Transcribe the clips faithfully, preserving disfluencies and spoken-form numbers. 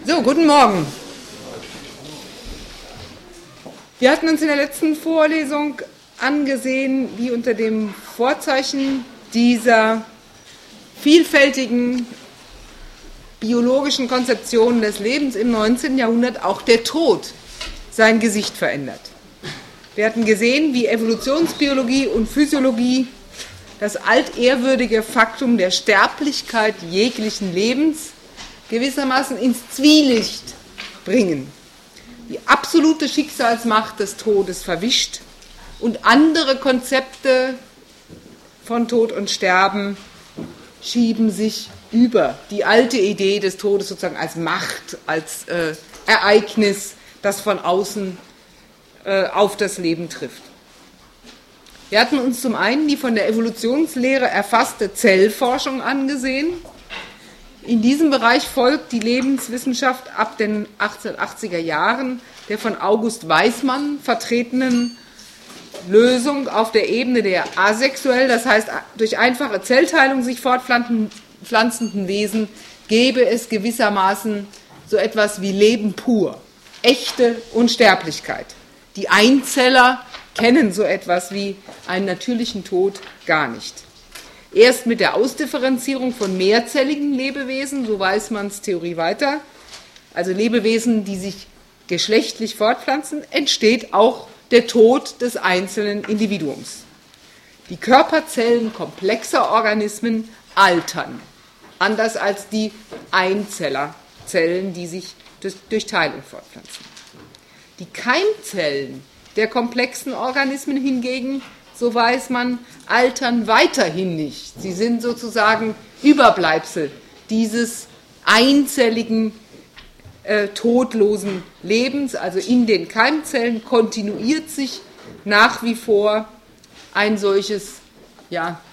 So, guten Morgen. Wir hatten uns in der letzten Vorlesung angesehen, wie unter dem Vorzeichen dieser vielfältigen biologischen Konzeptionen des Lebens im neunzehnten Jahrhundert auch der Tod sein Gesicht verändert. Wir hatten gesehen, wie Evolutionsbiologie und Physiologie das altehrwürdige Faktum der Sterblichkeit jeglichen Lebens gewissermaßen ins Zwielicht bringen, die absolute Schicksalsmacht des Todes verwischt und andere Konzepte von Tod und Sterben schieben sich über die alte Idee des Todes sozusagen als Macht, als äh, Ereignis, das von außen äh, auf das Leben trifft. Wir hatten uns zum einen die von der Evolutionslehre erfasste Zellforschung angesehen. In diesem Bereich folgt die Lebenswissenschaft ab den achtzehnhundertachtziger Jahren der von August Weismann vertretenen Lösung auf der Ebene der asexuell, das heißt durch einfache Zellteilung sich fortpflanzenden Wesen, gäbe es gewissermaßen so etwas wie Leben pur, echte Unsterblichkeit. Die Einzeller kennen so etwas wie einen natürlichen Tod gar nicht. Erst mit der Ausdifferenzierung von mehrzelligen Lebewesen, so Weismanns Theorie weiter, also Lebewesen, die sich geschlechtlich fortpflanzen, entsteht auch der Tod des einzelnen Individuums. Die Körperzellen komplexer Organismen altern, anders als die Einzellerzellen, die sich durch Teilung fortpflanzen. Die Keimzellen der komplexen Organismen hingegen, so weiß man, altern weiterhin nicht. Sie sind sozusagen Überbleibsel dieses einzelligen, äh, todlosen Lebens. Also in den Keimzellen kontinuiert sich nach wie vor ein solches, ja,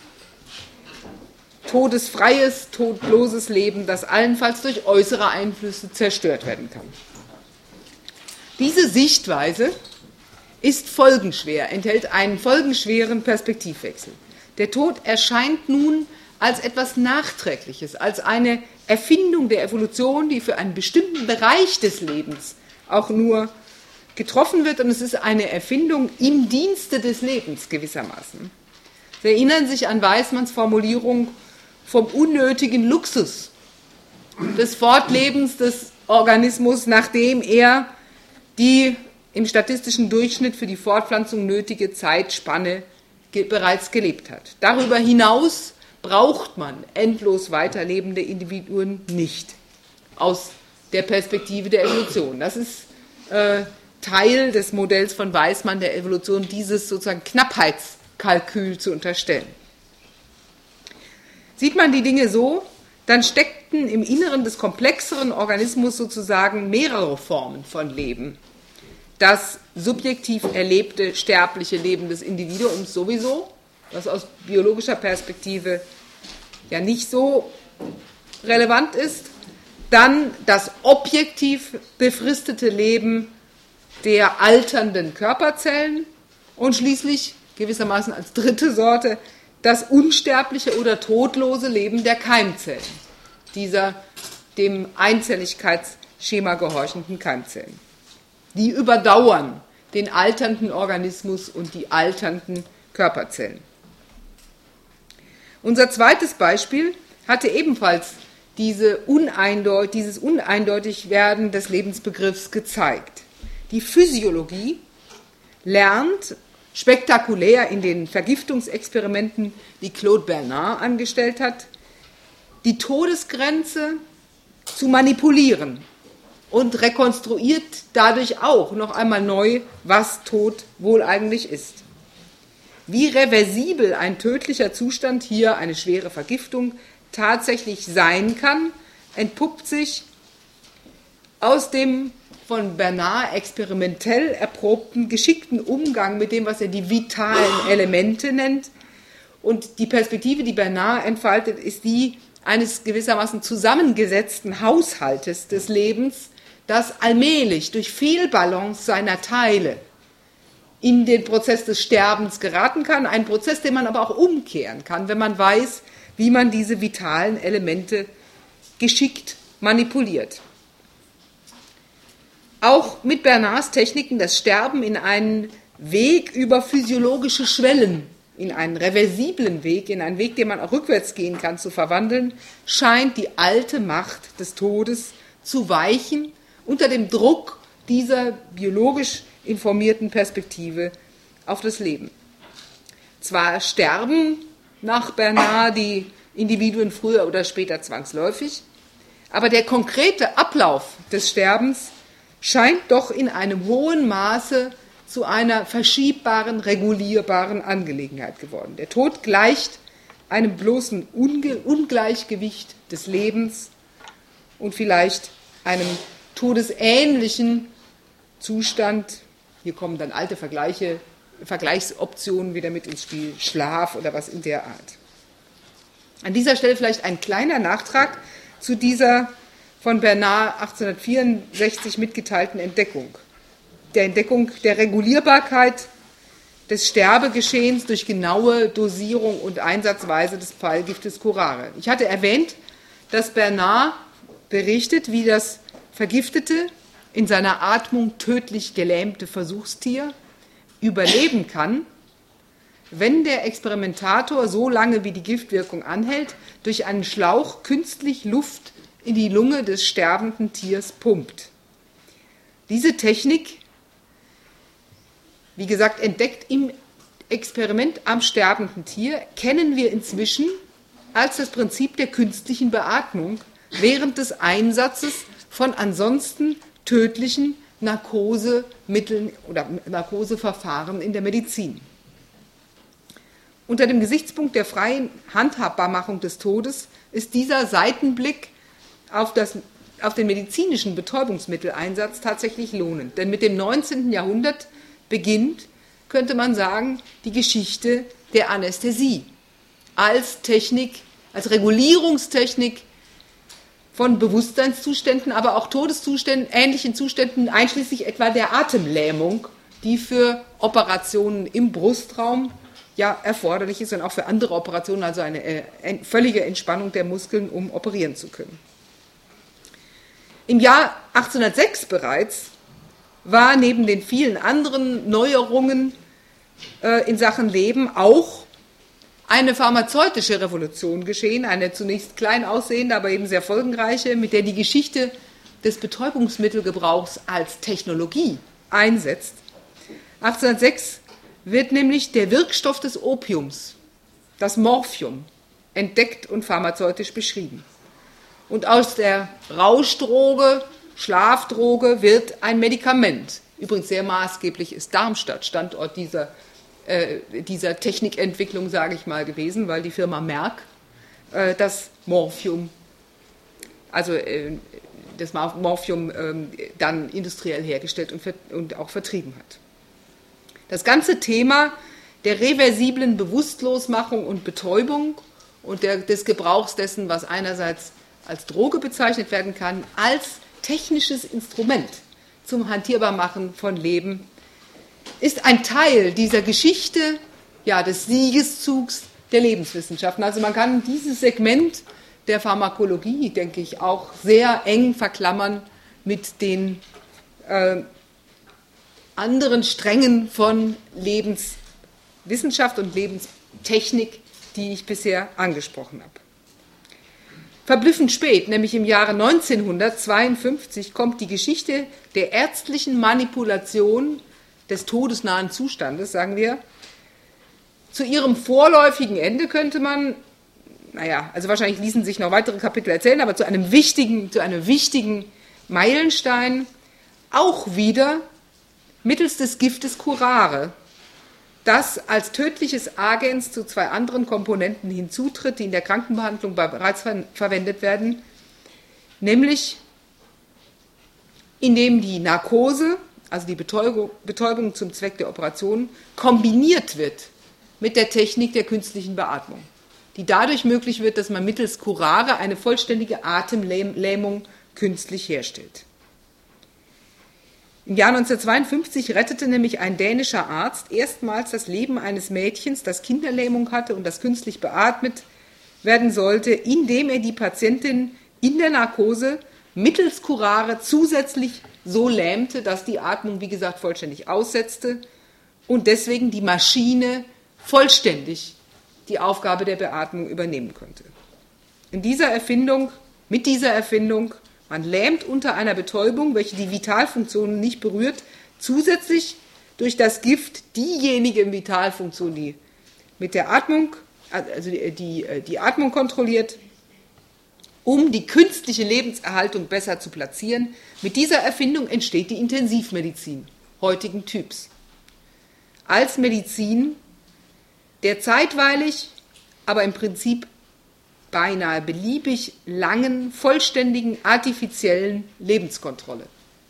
todesfreies, todloses Leben, das allenfalls durch äußere Einflüsse zerstört werden kann. Diese Sichtweise ist folgenschwer, enthält einen folgenschweren Perspektivwechsel. Der Tod erscheint nun als etwas Nachträgliches, als eine Erfindung der Evolution, die für einen bestimmten Bereich des Lebens auch nur getroffen wird, und es ist eine Erfindung im Dienste des Lebens gewissermaßen. Sie erinnern sich an Weismanns Formulierung vom unnötigen Luxus des Fortlebens des Organismus, nachdem er die im statistischen Durchschnitt für die Fortpflanzung nötige Zeitspanne ge- bereits gelebt hat. Darüber hinaus braucht man endlos weiterlebende Individuen nicht aus der Perspektive der Evolution. Das ist äh, Teil des Modells von Weismann der Evolution, dieses sozusagen Knappheitskalkül zu unterstellen. Sieht man die Dinge so, dann steckten im Inneren des komplexeren Organismus sozusagen mehrere Formen von Leben. Das subjektiv erlebte sterbliche Leben des Individuums sowieso, was aus biologischer Perspektive ja nicht so relevant ist. Dann das objektiv befristete Leben der alternden Körperzellen und schließlich gewissermaßen als dritte Sorte das unsterbliche oder todlose Leben der Keimzellen, dieser dem Einzelligkeitsschema gehorchenden Keimzellen. Die überdauern den alternden Organismus und die alternden Körperzellen. Unser zweites Beispiel hatte ebenfalls diese Uneindeut- dieses Uneindeutigwerden des Lebensbegriffs gezeigt. Die Physiologie lernt spektakulär in den Vergiftungsexperimenten, die Claude Bernard angestellt hat, die Todesgrenze zu manipulieren und rekonstruiert dadurch auch noch einmal neu, was Tod wohl eigentlich ist. Wie reversibel ein tödlicher Zustand, hier eine schwere Vergiftung, tatsächlich sein kann, entpuppt sich aus dem von Bernard experimentell erprobten, geschickten Umgang mit dem, was er die vitalen Elemente nennt. Und die Perspektive, die Bernard entfaltet, ist die eines gewissermaßen zusammengesetzten Haushaltes des Lebens, das allmählich durch Fehlbalance seiner Teile in den Prozess des Sterbens geraten kann, ein Prozess, den man aber auch umkehren kann, wenn man weiß, wie man diese vitalen Elemente geschickt manipuliert. auch mit Bernards Techniken das Sterben in einen Weg über physiologische Schwellen, in einen reversiblen Weg, in einen Weg, den man auch rückwärts gehen kann, zu verwandeln, scheint die alte Macht des Todes zu weichen unter dem Druck dieser biologisch informierten Perspektive auf das Leben. Zwar sterben nach Bernard die Individuen früher oder später zwangsläufig, aber der konkrete Ablauf des Sterbens scheint doch in einem hohen Maße zu einer verschiebbaren, regulierbaren Angelegenheit geworden. Der Tod gleicht einem bloßen Unge- Ungleichgewicht des Lebens und vielleicht einem todesähnlichen Zustand. Hier kommen dann alte Vergleiche, Vergleichsoptionen wieder mit ins Spiel, Schlaf oder was in der Art. An dieser Stelle vielleicht ein kleiner Nachtrag zu dieser von Bernard achtzehnhundertvierundsechzig mitgeteilten Entdeckung. Der Entdeckung der Regulierbarkeit des Sterbegeschehens durch genaue Dosierung und Einsatzweise des Pfeilgiftes Curare. Ich hatte erwähnt, dass Bernard berichtet, wie das vergiftete, in seiner Atmung tödlich gelähmte Versuchstier überleben kann, wenn der Experimentator so lange wie die Giftwirkung anhält, durch einen Schlauch künstlich Luft in die Lunge des sterbenden Tiers pumpt. Diese Technik, wie gesagt, entdeckt im Experiment am sterbenden Tier, kennen wir inzwischen als das Prinzip der künstlichen Beatmung während des Einsatzes von ansonsten tödlichen Narkosemitteln oder Narkoseverfahren in der Medizin. Unter dem Gesichtspunkt der freien Handhabbarmachung des Todes ist dieser Seitenblick auf, das, auf den medizinischen Betäubungsmitteleinsatz tatsächlich lohnend. Denn mit dem neunzehnten Jahrhundert beginnt, könnte man sagen, die Geschichte der Anästhesie als Technik, als Regulierungstechnik von Bewusstseinszuständen, aber auch Todeszuständen, ähnlichen Zuständen, einschließlich etwa der Atemlähmung, die für Operationen im Brustraum ja erforderlich ist und auch für andere Operationen, also eine äh, völlige Entspannung der Muskeln, um operieren zu können. Im Jahr achtzehnhundertsechs bereits war neben den vielen anderen Neuerungen äh, in Sachen Leben auch eine pharmazeutische Revolution geschehen, eine zunächst klein aussehende, aber eben sehr folgenreiche, mit der die Geschichte des Betäubungsmittelgebrauchs als Technologie einsetzt. achtzehnhundertsechs wird nämlich der Wirkstoff des Opiums, das Morphium, entdeckt und pharmazeutisch beschrieben. Und aus der Rauschdroge, Schlafdroge wird ein Medikament. Übrigens sehr maßgeblich ist Darmstadt Standort dieser, äh, dieser Technikentwicklung, sage ich mal, gewesen, weil die Firma Merck äh, das Morphium, also äh, das Morphium äh, dann industriell hergestellt und, ver- und auch vertrieben hat. Das ganze Thema der reversiblen Bewusstlosmachung und Betäubung und der, des Gebrauchs dessen, was einerseits als Droge bezeichnet werden kann, als technisches Instrument zum Hantierbarmachen von Leben, ist ein Teil dieser Geschichte, ja, des Siegeszugs der Lebenswissenschaften. Also man kann dieses Segment der Pharmakologie, denke ich, auch sehr eng verklammern mit den äh, anderen Strängen von Lebenswissenschaft und Lebenstechnik, die ich bisher angesprochen habe. Verblüffend spät, nämlich im Jahre neunzehnhundertzweiundfünfzig, kommt die Geschichte der ärztlichen Manipulation des todesnahen Zustandes, sagen wir, zu ihrem vorläufigen Ende, könnte man, naja, also wahrscheinlich ließen sich noch weitere Kapitel erzählen, aber zu einem wichtigen, zu einem wichtigen Meilenstein, auch wieder mittels des Giftes Curare, das als tödliches Agens zu zwei anderen Komponenten hinzutritt, die in der Krankenbehandlung bereits ver- verwendet werden, nämlich indem die Narkose, also die Betäubung, Betäubung zum Zweck der Operation, kombiniert wird mit der Technik der künstlichen Beatmung, die dadurch möglich wird, dass man mittels Curare eine vollständige Atemlähmung künstlich herstellt. Im Jahr neunzehnhundertzweiundfünfzig rettete nämlich ein dänischer Arzt erstmals das Leben eines Mädchens, das Kinderlähmung hatte und das künstlich beatmet werden sollte, indem er die Patientin in der Narkose mittels Curare zusätzlich so lähmte, dass die Atmung, wie gesagt, vollständig aussetzte und deswegen die Maschine vollständig die Aufgabe der Beatmung übernehmen konnte. In dieser Erfindung, mit dieser Erfindung, man lähmt unter einer Betäubung, welche die Vitalfunktionen nicht berührt, zusätzlich durch das Gift diejenige Vitalfunktion, die mit der Atmung, also die, die, die Atmung kontrolliert, um die künstliche Lebenserhaltung besser zu platzieren. Mit dieser Erfindung entsteht die Intensivmedizin heutigen Typs. Als Medizin der zeitweilig, aber im Prinzip beinahe beliebig langen, vollständigen, artifiziellen Lebenskontrolle.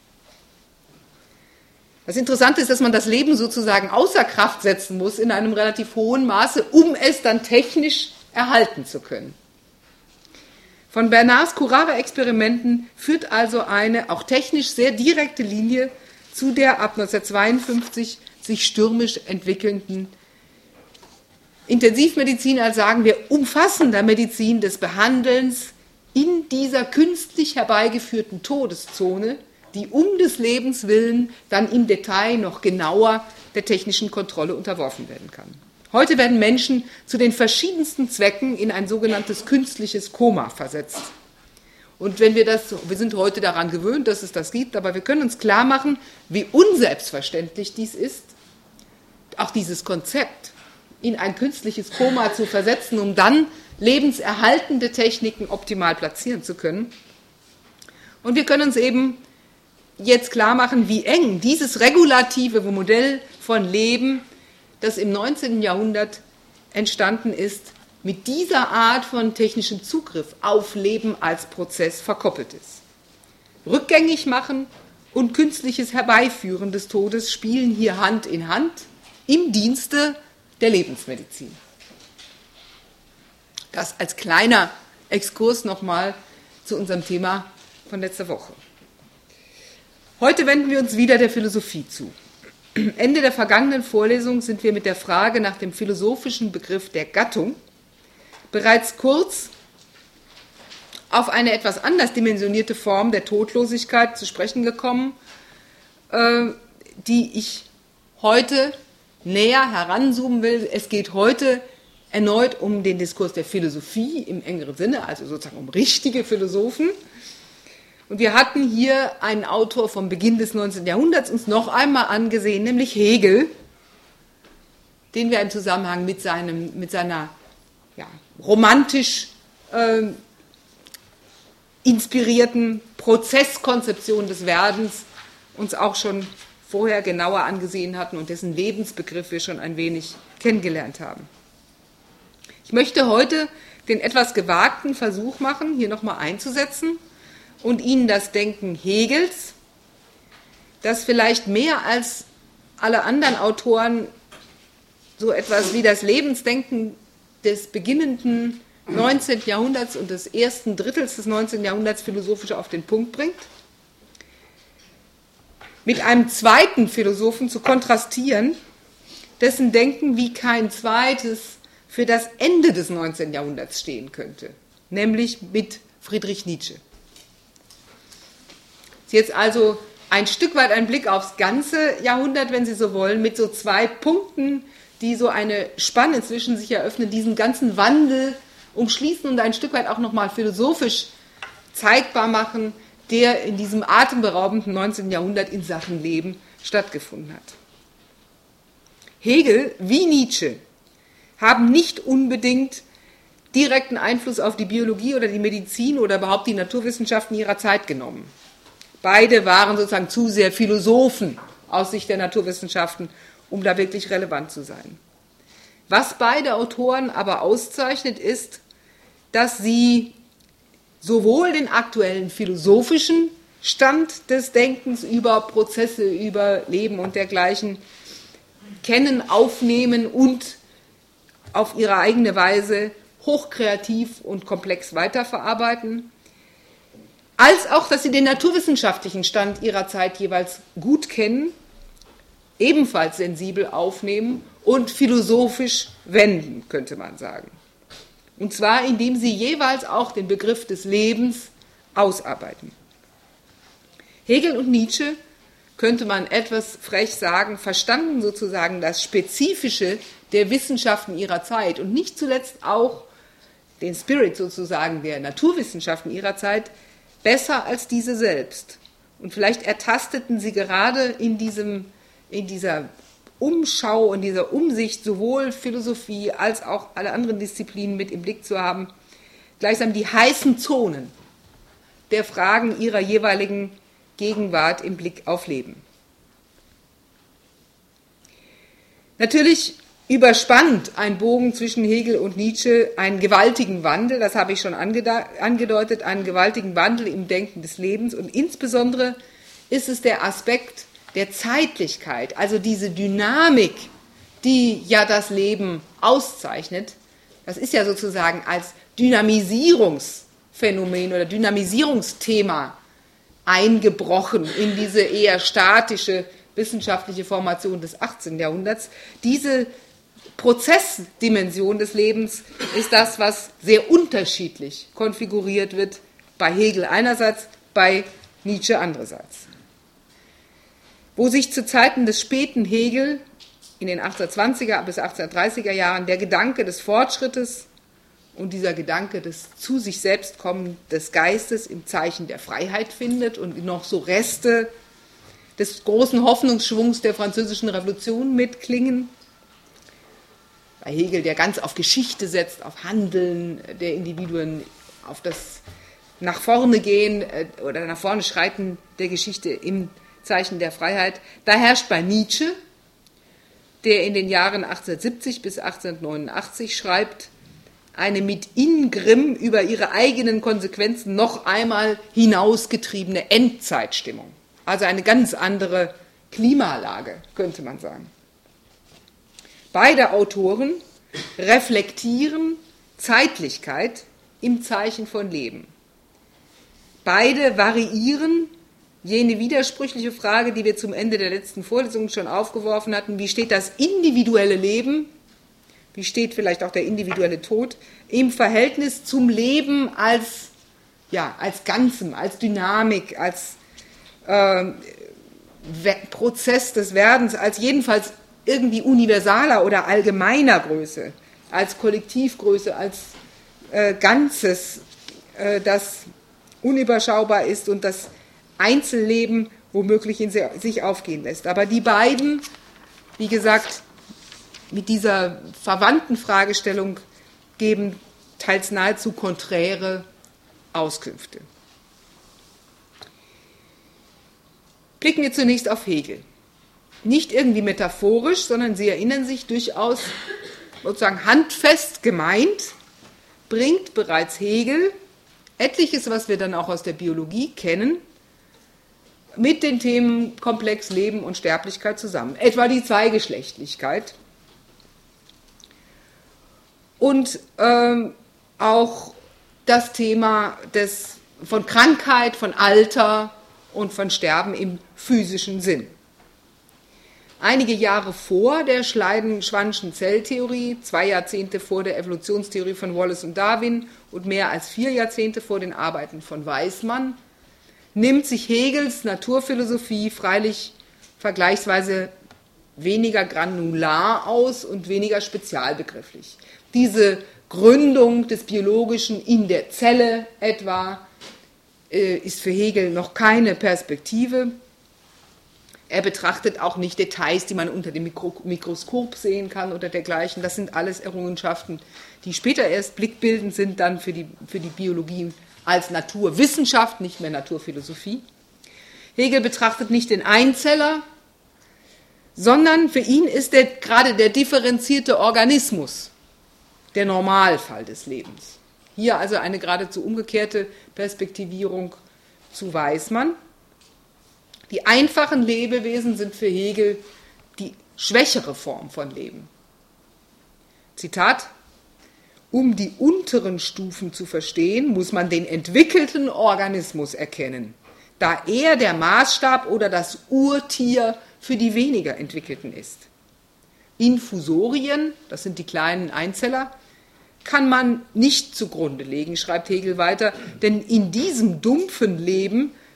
Das Interessante ist, dass man das Leben sozusagen außer Kraft setzen muss in einem relativ hohen Maße, um es dann technisch erhalten zu können. Von Bernards Curare-Experimenten führt also eine auch technisch sehr direkte Linie zu der ab neunzehnhundertzweiundfünfzig sich stürmisch entwickelnden Intensivmedizin, als sagen wir umfassender Medizin des Behandelns in dieser künstlich herbeigeführten Todeszone, die um des Lebens willen dann im Detail noch genauer der technischen Kontrolle unterworfen werden kann. Heute werden Menschen zu den verschiedensten Zwecken in ein sogenanntes künstliches Koma versetzt. Und wenn wir das, wir sind heute daran gewöhnt, dass es das gibt, aber wir können uns klar machen, wie unselbstverständlich dies ist, auch dieses Konzept in ein künstliches Koma zu versetzen, um dann lebenserhaltende Techniken optimal platzieren zu können. Und wir können uns eben jetzt klar machen, wie eng dieses regulative Modell von Leben, das im neunzehnten Jahrhundert entstanden ist, mit dieser Art von technischem Zugriff auf Leben als Prozess verkoppelt ist. Rückgängig machen und künstliches Herbeiführen des Todes spielen hier Hand in Hand im Dienste der Lebensmedizin. Das als kleiner Exkurs nochmal zu unserem Thema von letzter Woche. Heute wenden wir uns wieder der Philosophie zu. Ende der vergangenen Vorlesung sind wir mit der Frage nach dem philosophischen Begriff der Gattung bereits kurz auf eine etwas anders dimensionierte Form der Todlosigkeit zu sprechen gekommen, die ich heute näher heranzoomen will. Es geht heute erneut um den Diskurs der Philosophie im engeren Sinne, also sozusagen um richtige Philosophen. Und wir hatten hier einen Autor vom Beginn des neunzehnten Jahrhunderts uns noch einmal angesehen, nämlich Hegel, den wir im Zusammenhang mit, seinem, mit seiner ja, romantisch äh, inspirierten Prozesskonzeption des Werdens uns auch schon vorher genauer angesehen hatten und dessen Lebensbegriff wir schon ein wenig kennengelernt haben. Ich möchte heute den etwas gewagten Versuch machen, hier nochmal einzusetzen und Ihnen das Denken Hegels, das vielleicht mehr als alle anderen Autoren so etwas wie das Lebensdenken des beginnenden neunzehnten Jahrhunderts und des ersten Drittels des neunzehnten Jahrhunderts philosophisch auf den Punkt bringt, mit einem zweiten Philosophen zu kontrastieren, dessen Denken wie kein zweites für das Ende des neunzehnten Jahrhunderts stehen könnte, nämlich mit Friedrich Nietzsche. Jetzt also ein Stück weit ein Blick aufs ganze Jahrhundert, wenn Sie so wollen, mit so zwei Punkten, die so eine Spanne zwischen sich eröffnen, diesen ganzen Wandel umschließen und ein Stück weit auch nochmal philosophisch zeigbar machen, der in diesem atemberaubenden neunzehnten Jahrhundert in Sachen Leben stattgefunden hat. Hegel wie Nietzsche haben nicht unbedingt direkten Einfluss auf die Biologie oder die Medizin oder überhaupt die Naturwissenschaften ihrer Zeit genommen. Beide waren sozusagen zu sehr Philosophen aus Sicht der Naturwissenschaften, um da wirklich relevant zu sein. Was beide Autoren aber auszeichnet, ist, dass sie sowohl den aktuellen philosophischen Stand des Denkens über Prozesse, über Leben und dergleichen kennen, aufnehmen und auf ihre eigene Weise hochkreativ und komplex weiterverarbeiten, als auch, dass sie den naturwissenschaftlichen Stand ihrer Zeit jeweils gut kennen, ebenfalls sensibel aufnehmen und philosophisch wenden, könnte man sagen. Und zwar, indem sie jeweils auch den Begriff des Lebens ausarbeiten. Hegel und Nietzsche, könnte man etwas frech sagen, verstanden sozusagen das Spezifische der Wissenschaften ihrer Zeit und nicht zuletzt auch den Spirit sozusagen der Naturwissenschaften ihrer Zeit besser als diese selbst. Und vielleicht ertasteten sie gerade in, diesem, in dieser Umschau, in dieser Umsicht, sowohl Philosophie als auch alle anderen Disziplinen mit im Blick zu haben, gleichsam die heißen Zonen der Fragen ihrer jeweiligen Gegenwart im Blick auf Leben. Natürlich überspannt ein Bogen zwischen Hegel und Nietzsche einen gewaltigen Wandel, das habe ich schon angedeutet, einen gewaltigen Wandel im Denken des Lebens, und insbesondere ist es der Aspekt der Zeitlichkeit, also diese Dynamik, die ja das Leben auszeichnet. Das ist ja sozusagen als Dynamisierungsphänomen oder Dynamisierungsthema eingebrochen in diese eher statische wissenschaftliche Formation des achtzehnten Jahrhunderts. Diese Prozessdimension des Lebens ist das, was sehr unterschiedlich konfiguriert wird, bei Hegel einerseits, bei Nietzsche andererseits. Wo sich zu Zeiten des späten Hegel in den achtzehnhundertzwanziger bis achtzehnhundertdreißiger Jahren der Gedanke des Fortschrittes und dieser Gedanke des zu sich selbst kommen des Geistes im Zeichen der Freiheit findet und noch so Reste des großen Hoffnungsschwungs der Französischen Revolution mitklingen. Bei Hegel, der ganz auf Geschichte setzt, auf Handeln der Individuen, auf das nach vorne gehen oder nach vorne schreiten der Geschichte im Zeichen der Freiheit. Da herrscht bei Nietzsche, der in den Jahren achtzehnhundertsiebzig bis achtzehnhundertneunundachtzig schreibt, eine mit Ingrimm über ihre eigenen Konsequenzen noch einmal hinausgetriebene Endzeitstimmung. Also eine ganz andere Klimalage, könnte man sagen. Beide Autoren reflektieren Zeitlichkeit im Zeichen von Leben. Beide variieren jene widersprüchliche Frage, die wir zum Ende der letzten Vorlesung schon aufgeworfen hatten: Wie steht das individuelle Leben, wie steht vielleicht auch der individuelle Tod im Verhältnis zum Leben als, ja, als Ganzem, als Dynamik, als äh, Prozess des Werdens, als jedenfalls irgendwie universaler oder allgemeiner Größe, als Kollektivgröße, als äh, Ganzes, äh, das unüberschaubar ist und das Einzelleben womöglich in sich aufgehen lässt. Aber die beiden, wie gesagt, mit dieser verwandten Fragestellung geben teils nahezu konträre Auskünfte. Blicken wir zunächst auf Hegel. Nicht irgendwie metaphorisch, sondern Sie erinnern sich, durchaus sozusagen handfest gemeint, bringt bereits Hegel etliches, was wir dann auch aus der Biologie kennen, mit den Themen Komplex Leben und Sterblichkeit zusammen. Etwa die Zweigeschlechtlichkeit und ähm, auch das Thema des, von Krankheit, von Alter und von Sterben im physischen Sinn. Einige Jahre vor der Schleiden-Schwann'schen Zelltheorie, zwei Jahrzehnte vor der Evolutionstheorie von Wallace und Darwin und mehr als vier Jahrzehnte vor den Arbeiten von Weismann, nimmt sich Hegels Naturphilosophie freilich vergleichsweise weniger granular aus und weniger spezialbegrifflich. Diese Gründung des Biologischen in der Zelle etwa äh, ist für Hegel noch keine Perspektive. Er betrachtet auch nicht Details, die man unter dem Mikro- Mikroskop sehen kann oder dergleichen. Das sind alles Errungenschaften, die später erst blickbildend sind, dann für die, für die Biologie als Naturwissenschaft, nicht mehr Naturphilosophie. Hegel betrachtet nicht den Einzeller, sondern für ihn ist der, gerade der differenzierte Organismus der Normalfall des Lebens. Hier also eine geradezu umgekehrte Perspektivierung zu Weismann. Die einfachen Lebewesen sind für Hegel die schwächere Form von Leben. Zitat: Um die unteren Stufen zu verstehen, muss man den entwickelten Organismus erkennen, da er der Maßstab oder das Urtier für die weniger entwickelten ist. Infusorien, das sind die kleinen Einzeller, kann man nicht zugrunde legen, schreibt Hegel weiter, denn in diesem dumpfen Leben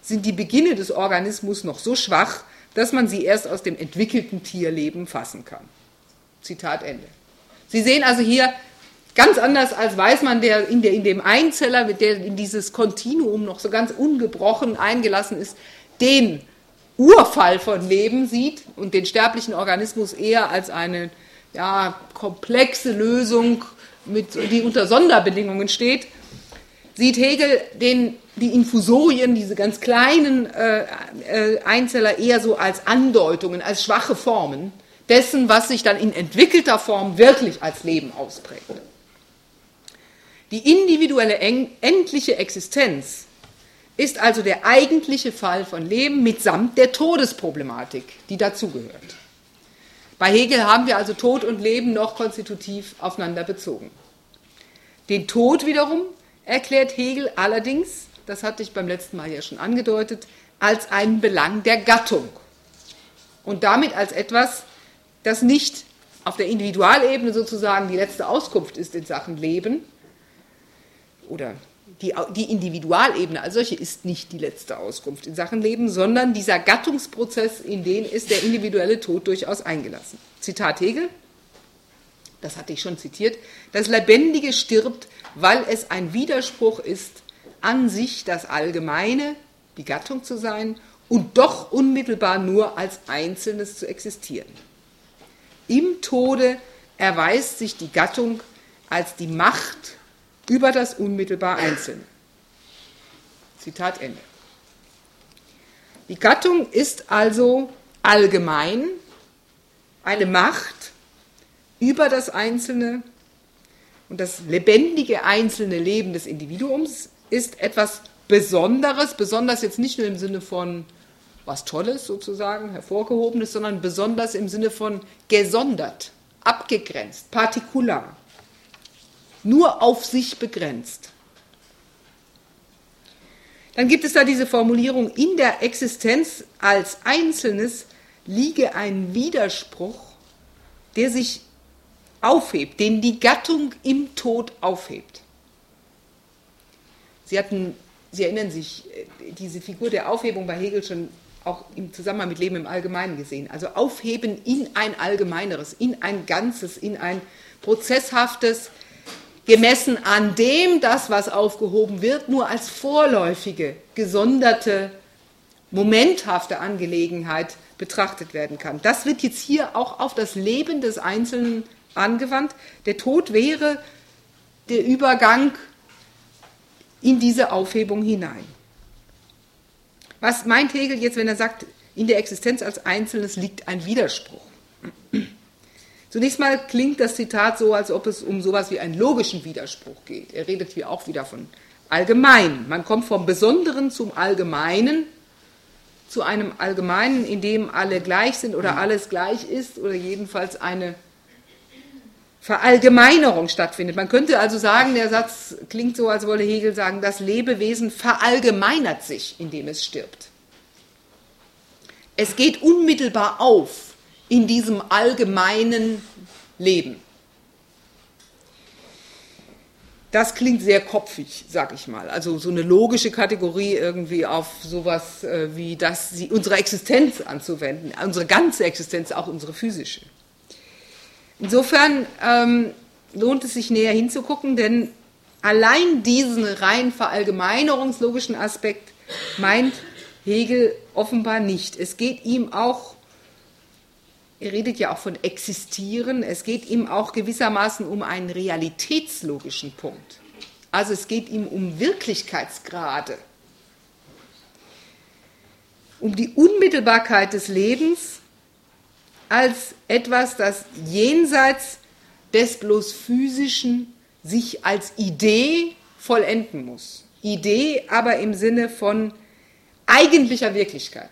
sind die Beginne des Organismus noch so schwach, dass man sie erst aus dem entwickelten Tierleben fassen kann. Zitat Ende. Sie sehen also hier ganz anders als Weismann, der in, der in dem Einzeller, der in dieses Kontinuum noch so ganz ungebrochen eingelassen ist, den Urfall von Leben sieht und den sterblichen Organismus eher als eine ja, komplexe Lösung, mit, die unter Sonderbedingungen steht, sieht Hegel den, die Infusorien, diese ganz kleinen äh, äh, Einzeller eher so als Andeutungen, als schwache Formen dessen, was sich dann in entwickelter Form wirklich als Leben ausprägt. Die individuelle endliche Existenz ist also der eigentliche Fall von Leben mitsamt der Todesproblematik, die dazugehört. Bei Hegel haben wir also Tod und Leben noch konstitutiv aufeinander bezogen. Den Tod wiederum erklärt Hegel allerdings, das hatte ich beim letzten Mal ja schon angedeutet, als einen Belang der Gattung und damit als etwas, das nicht auf der Individualebene sozusagen die letzte Auskunft ist in Sachen Leben, oder die, die Individualebene als solche ist nicht die letzte Auskunft in Sachen Leben, sondern dieser Gattungsprozess, in den ist der individuelle Tod durchaus eingelassen. Zitat Hegel, das hatte ich schon zitiert, das Lebendige stirbt, weil es ein Widerspruch ist, an sich das Allgemeine, die Gattung zu sein und doch unmittelbar nur als Einzelnes zu existieren. Im Tode erweist sich die Gattung als die Macht über das unmittelbar Einzelne. Zitat Ende. Die Gattung ist also allgemein eine Macht über das Einzelne und das lebendige einzelne Leben des Individuums ist etwas Besonderes, besonders jetzt nicht nur im Sinne von was Tolles sozusagen, Hervorgehobenes, sondern besonders im Sinne von gesondert, abgegrenzt, partikular. Nur auf sich begrenzt. Dann gibt es da diese Formulierung, in der Existenz als Einzelnes liege ein Widerspruch, der sich aufhebt, den die Gattung im Tod aufhebt. Sie hatten, Sie erinnern sich, diese Figur der Aufhebung bei Hegel schon auch im Zusammenhang mit Leben im Allgemeinen gesehen. Also aufheben in ein Allgemeineres, in ein Ganzes, in ein prozesshaftes, gemessen an dem, das, was aufgehoben wird, nur als vorläufige, gesonderte, momenthafte Angelegenheit betrachtet werden kann. Das wird jetzt hier auch auf das Leben des Einzelnen angewandt. Der Tod wäre der Übergang in diese Aufhebung hinein. Was meint Hegel jetzt, wenn er sagt, in der Existenz als Einzelnes liegt ein Widerspruch? Zunächst mal klingt das Zitat so, als ob es um sowas wie einen logischen Widerspruch geht. Er redet hier auch wieder von allgemein. Man kommt vom Besonderen zum Allgemeinen, zu einem Allgemeinen, in dem alle gleich sind oder alles gleich ist oder jedenfalls eine Verallgemeinerung stattfindet. Man könnte also sagen, der Satz klingt so, als wolle Hegel sagen, das Lebewesen verallgemeinert sich, indem es stirbt. Es geht unmittelbar auf in diesem allgemeinen Leben. Das klingt sehr kopfig, sag ich mal. Also so eine logische Kategorie irgendwie auf sowas äh, wie das, unsere Existenz anzuwenden, unsere ganze Existenz, auch unsere physische. Insofern ähm, lohnt es sich näher hinzugucken, denn allein diesen rein verallgemeinerungslogischen Aspekt meint Hegel offenbar nicht. Es geht ihm auch, er redet ja auch von Existieren, es geht ihm auch gewissermaßen um einen realitätslogischen Punkt. Also es geht ihm um Wirklichkeitsgrade, um die Unmittelbarkeit des Lebens als etwas, das jenseits des bloß Physischen sich als Idee vollenden muss. Idee aber im Sinne von eigentlicher Wirklichkeit.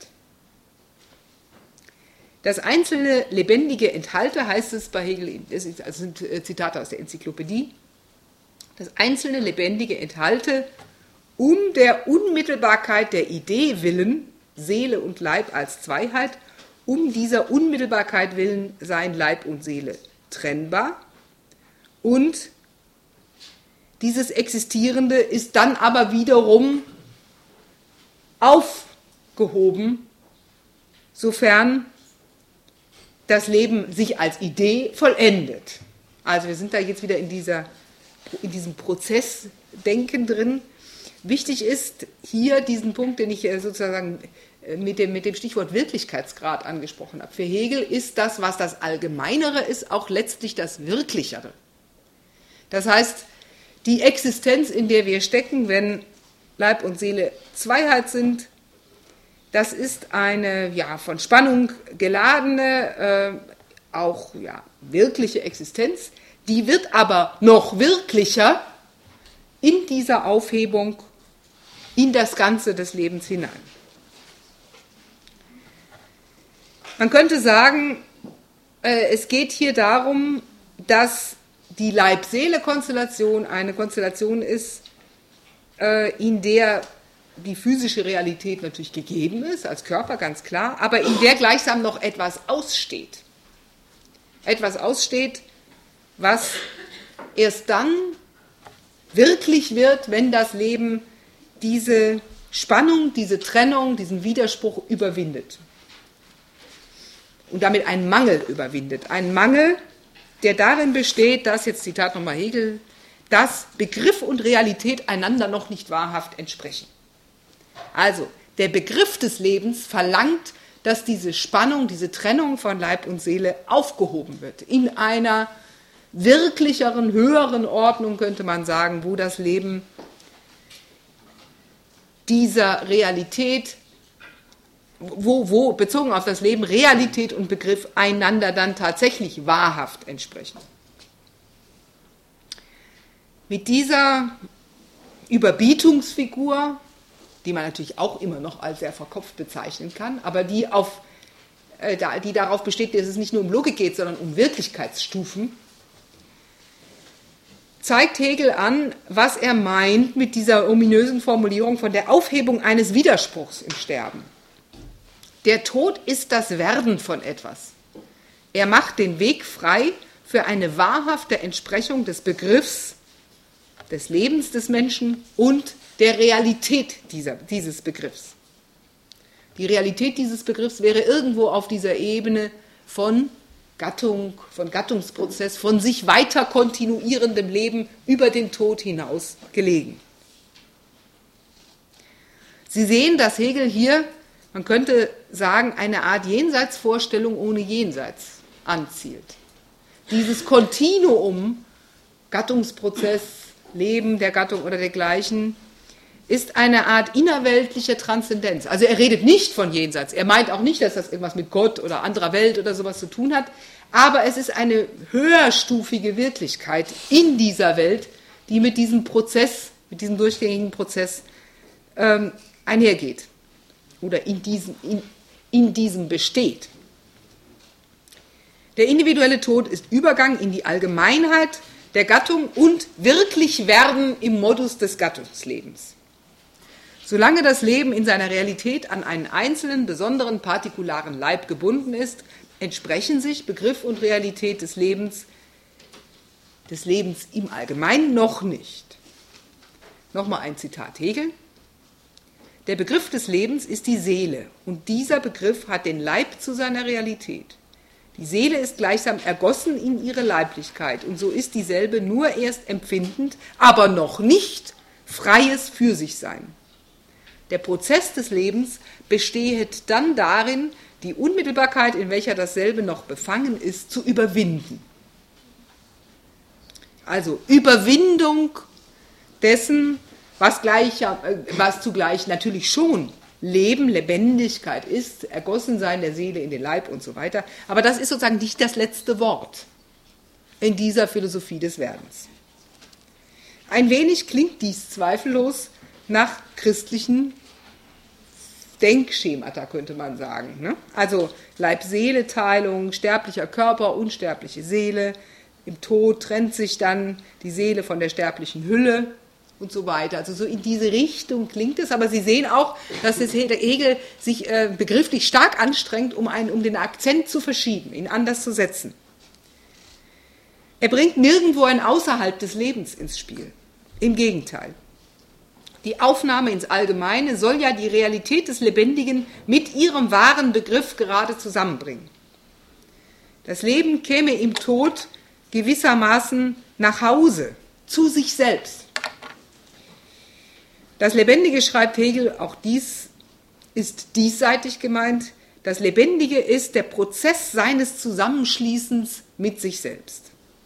Das einzelne lebendige Enthalte, heißt es bei Hegel, das sind Zitate aus der Enzyklopädie, das einzelne lebendige Enthalte um der Unmittelbarkeit der Idee willen, Seele und Leib als Zweiheit, um dieser Unmittelbarkeit willen seien Leib und Seele trennbar und dieses Existierende ist dann aber wiederum aufgehoben, sofern das Leben sich als Idee vollendet. Also wir sind da jetzt wieder in, dieser, in diesem Prozessdenken drin. Wichtig ist hier diesen Punkt, den ich sozusagen mit dem, mit dem Stichwort Wirklichkeitsgrad angesprochen habe. Für Hegel ist das, was das Allgemeinere ist, auch letztlich das Wirklichere. Das heißt, die Existenz, in der wir stecken, wenn Leib und Seele Zweiheit sind, das ist eine ja, von Spannung geladene, äh, auch ja, wirkliche Existenz. Die wird aber noch wirklicher in dieser Aufhebung in das Ganze des Lebens hinein. Man könnte sagen, äh, es geht hier darum, dass die Leib-Seele-Konstellation eine Konstellation ist, äh, in der die physische Realität natürlich gegeben ist, als Körper, ganz klar, aber in der gleichsam noch etwas aussteht. Etwas aussteht, was erst dann wirklich wird, wenn das Leben diese Spannung, diese Trennung, diesen Widerspruch überwindet. Und damit einen Mangel überwindet. Einen Mangel, der darin besteht, dass, jetzt Zitat nochmal Hegel, dass Begriff und Realität einander noch nicht wahrhaft entsprechen. Also, der Begriff des Lebens verlangt, dass diese Spannung, diese Trennung von Leib und Seele aufgehoben wird. In einer wirklicheren, höheren Ordnung, könnte man sagen, wo das Leben dieser Realität, wo, wo bezogen auf das Leben Realität und Begriff einander dann tatsächlich wahrhaft entsprechen. Mit dieser Überbietungsfigur, die man natürlich auch immer noch als sehr verkopft bezeichnen kann, aber die, auf, äh, die darauf besteht, dass es nicht nur um Logik geht, sondern um Wirklichkeitsstufen, zeigt Hegel an, was er meint mit dieser ominösen Formulierung von der Aufhebung eines Widerspruchs im Sterben. Der Tod ist das Werden von etwas. Er macht den Weg frei für eine wahrhafte Entsprechung des Begriffs des Lebens des Menschen und der Realität dieser, dieses Begriffs. Die Realität dieses Begriffs wäre irgendwo auf dieser Ebene von Gattung, von Gattungsprozess, von sich weiter kontinuierendem Leben über den Tod hinaus gelegen. Sie sehen, dass Hegel hier, man könnte sagen, eine Art Jenseitsvorstellung ohne Jenseits anzielt. Dieses Kontinuum, Gattungsprozess, Leben der Gattung oder dergleichen, ist eine Art innerweltliche Transzendenz. Also er redet nicht von Jenseits, er meint auch nicht, dass das irgendwas mit Gott oder anderer Welt oder sowas zu tun hat, aber es ist eine höherstufige Wirklichkeit in dieser Welt, die mit diesem Prozess, mit diesem durchgängigen Prozess ähm, einhergeht oder in diesem, in, in diesem besteht. Der individuelle Tod ist Übergang in die Allgemeinheit der Gattung und Wirklichwerden im Modus des Gattungslebens. Solange das Leben in seiner Realität an einen einzelnen, besonderen, partikularen Leib gebunden ist, entsprechen sich Begriff und Realität des Lebens, des Lebens im Allgemeinen noch nicht. Nochmal ein Zitat Hegel. Der Begriff des Lebens ist die Seele und dieser Begriff hat den Leib zu seiner Realität. Die Seele ist gleichsam ergossen in ihre Leiblichkeit und so ist dieselbe nur erst empfindend, aber noch nicht freies Für-sich-Sein. Der Prozess des Lebens besteht dann darin, die Unmittelbarkeit, in welcher dasselbe noch befangen ist, zu überwinden. Also Überwindung dessen, was, gleich, was zugleich natürlich schon Leben, Lebendigkeit ist, Ergossensein der Seele in den Leib und so weiter. Aber das ist sozusagen nicht das letzte Wort in dieser Philosophie des Werdens. Ein wenig klingt dies zweifellos nach christlichen Denkschemata, könnte man sagen. Ne? Also Leib-Seele-Teilung, sterblicher Körper, unsterbliche Seele. Im Tod trennt sich dann die Seele von der sterblichen Hülle und so weiter. Also so in diese Richtung klingt es. Aber Sie sehen auch, dass das Hegel sich äh, begrifflich stark anstrengt, um, einen, um den Akzent zu verschieben, ihn anders zu setzen. Er bringt nirgendwo ein Außerhalb des Lebens ins Spiel. Im Gegenteil. Die Aufnahme ins Allgemeine soll ja die Realität des Lebendigen mit ihrem wahren Begriff gerade zusammenbringen. Das Leben käme im Tod gewissermaßen nach Hause, zu sich selbst. Das Lebendige, schreibt Hegel, auch dies ist diesseitig gemeint, das Lebendige ist der Prozess seines Zusammenschließens mit sich selbst.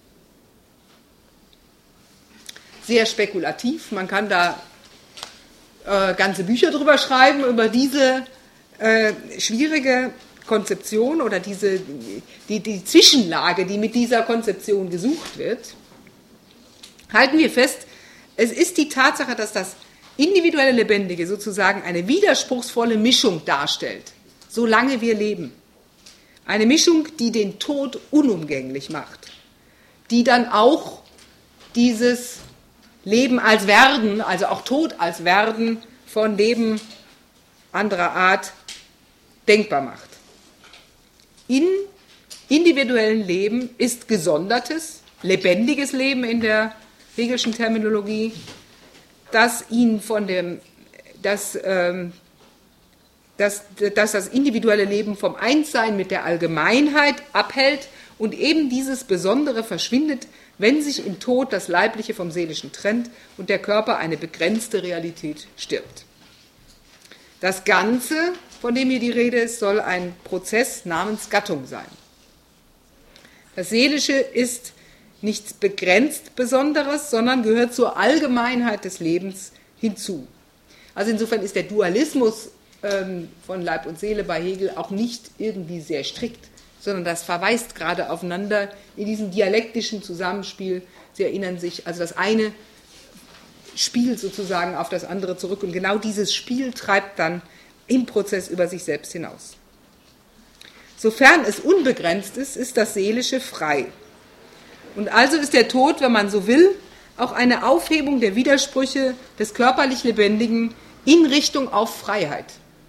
Sehr spekulativ, man kann da äh, ganze Bücher drüber schreiben, über diese äh, schwierige Konzeption oder diese, die, die Zwischenlage, die mit dieser Konzeption gesucht wird. Halten wir fest, es ist die Tatsache, dass das individuelle Lebendige sozusagen eine widerspruchsvolle Mischung darstellt, solange wir leben. Eine Mischung, die den Tod unumgänglich macht, die dann auch dieses Leben als Werden, also auch Tod als Werden von Leben anderer Art denkbar macht. In individuellen Leben ist gesondertes, lebendiges Leben in der Hegelschen Terminologie, dass ihn von dem, dass, ähm, dass, dass das individuelle Leben vom Einssein mit der Allgemeinheit abhält und eben dieses Besondere verschwindet, wenn sich im Tod das Leibliche vom Seelischen trennt und der Körper eine begrenzte Realität stirbt. Das Ganze, von dem hier die Rede ist, soll ein Prozess namens Gattung sein. Das Seelische ist nichts begrenzt Besonderes, sondern gehört zur Allgemeinheit des Lebens hinzu. Also insofern ist der Dualismus ähm, von Leib und Seele bei Hegel auch nicht irgendwie sehr strikt, sondern das verweist gerade aufeinander in diesem dialektischen Zusammenspiel. Sie erinnern sich, also das eine spielt sozusagen auf das andere zurück und genau dieses Spiel treibt dann im Prozess über sich selbst hinaus. Sofern es unbegrenzt ist, ist das Seelische frei. Und also ist der Tod, wenn man so will, auch eine Aufhebung der Widersprüche des körperlich Lebendigen in Richtung auf Freiheit.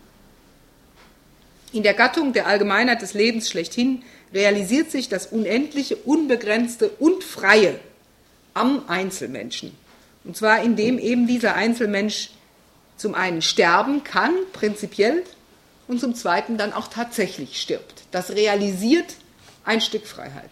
In der Gattung der Allgemeinheit des Lebens schlechthin realisiert sich das Unendliche, Unbegrenzte und Freie am Einzelmenschen. Und zwar indem eben dieser Einzelmensch zum einen sterben kann, prinzipiell, und zum zweiten dann auch tatsächlich stirbt. Das realisiert ein Stück Freiheit.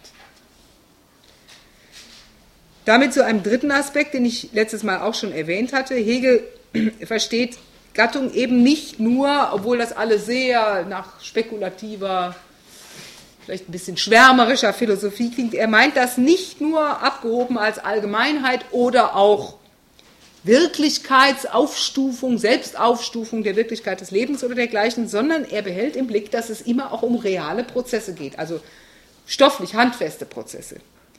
Damit zu einem dritten Aspekt, den ich letztes Mal auch schon erwähnt hatte. Hegel versteht Gattung eben nicht nur, obwohl das alles sehr nach spekulativer, vielleicht ein bisschen schwärmerischer Philosophie klingt, er meint das nicht nur abgehoben als Allgemeinheit oder auch Wirklichkeitsaufstufung, Selbstaufstufung der Wirklichkeit des Lebens oder dergleichen, sondern er behält im Blick, dass es immer auch um reale Prozesse geht, also stofflich handfeste Prozesse.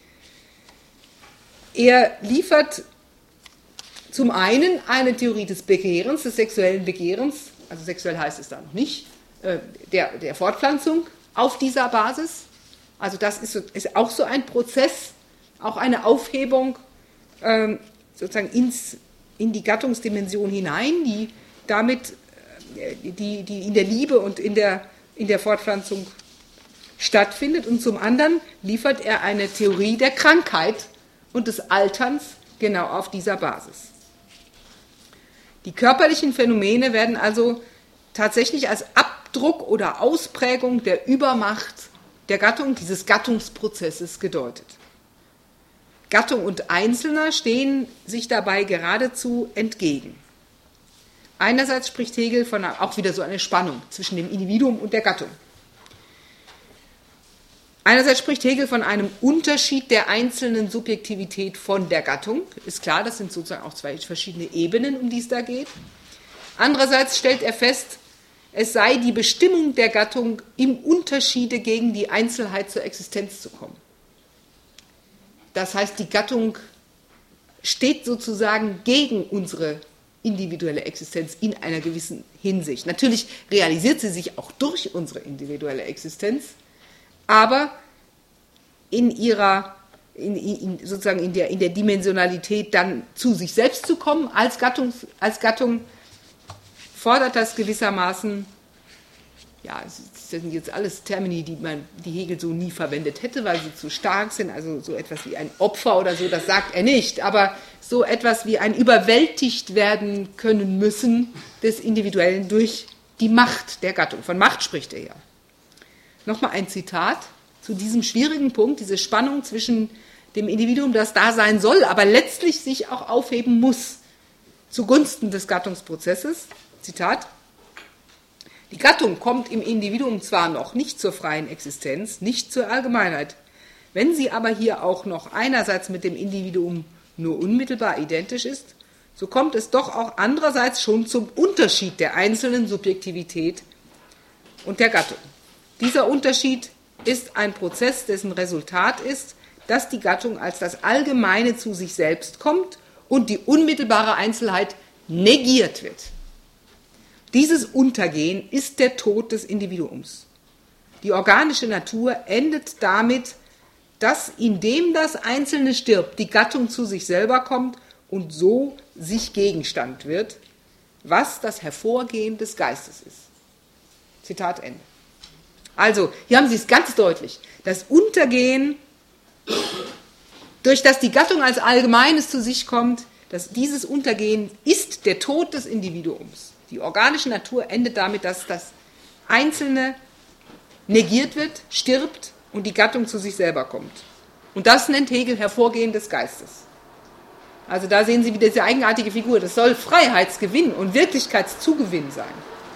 Er liefert zum einen eine Theorie des Begehrens, des sexuellen Begehrens, also sexuell heißt es da noch nicht, äh, der, der Fortpflanzung auf dieser Basis. Also das ist, so, ist auch so ein Prozess, auch eine Aufhebung ähm, sozusagen ins, in die Gattungsdimension hinein, die damit äh, die, die in der Liebe und in der, in der Fortpflanzung stattfindet. Und zum anderen liefert er eine Theorie der Krankheit und des Alterns genau auf dieser Basis. Die körperlichen Phänomene werden also tatsächlich als Abdruck oder Ausprägung der Übermacht der Gattung, dieses Gattungsprozesses gedeutet. Gattung und Einzelner stehen sich dabei geradezu entgegen. Einerseits spricht Hegel von einer, auch wieder so einer Spannung zwischen dem Individuum und der Gattung. Einerseits spricht Hegel von einem Unterschied der einzelnen Subjektivität von der Gattung. Ist klar, das sind sozusagen auch zwei verschiedene Ebenen, um die es da geht. Andererseits stellt er fest, es sei die Bestimmung der Gattung, im Unterschiede gegen die Einzelheit zur Existenz zu kommen. Das heißt, die Gattung steht sozusagen gegen unsere individuelle Existenz in einer gewissen Hinsicht. Natürlich realisiert sie sich auch durch unsere individuelle Existenz, aber in ihrer, in, in, sozusagen in der, in der Dimensionalität dann zu sich selbst zu kommen, als Gattung, als Gattung fordert das gewissermaßen, ja, das sind jetzt alles Termini, die, man, die Hegel so nie verwendet hätte, weil sie zu stark sind, also so etwas wie ein Opfer oder so, das sagt er nicht, aber so etwas wie ein überwältigt werden können müssen des Individuellen durch die Macht der Gattung. Von Macht spricht er ja. Nochmal ein Zitat zu diesem schwierigen Punkt, diese Spannung zwischen dem Individuum, das da sein soll, aber letztlich sich auch aufheben muss zugunsten des Gattungsprozesses. Zitat: Die Gattung kommt im Individuum zwar noch nicht zur freien Existenz, nicht zur Allgemeinheit, wenn sie aber hier auch noch einerseits mit dem Individuum nur unmittelbar identisch ist, so kommt es doch auch andererseits schon zum Unterschied der einzelnen Subjektivität und der Gattung. Dieser Unterschied ist ein Prozess, dessen Resultat ist, dass die Gattung als das Allgemeine zu sich selbst kommt und die unmittelbare Einzelheit negiert wird. Dieses Untergehen ist der Tod des Individuums. Die organische Natur endet damit, dass indem das Einzelne stirbt, die Gattung zu sich selber kommt und so sich Gegenstand wird, was das Hervorgehen des Geistes ist. Zitat Ende. Also, hier haben Sie es ganz deutlich. Das Untergehen, durch das die Gattung als Allgemeines zu sich kommt, dass dieses Untergehen ist der Tod des Individuums. Die organische Natur endet damit, dass das Einzelne negiert wird, stirbt und die Gattung zu sich selber kommt. Und das nennt Hegel Hervorgehen des Geistes. Also da sehen Sie wieder diese eigenartige Figur. Das soll Freiheitsgewinn und Wirklichkeitszugewinn sein.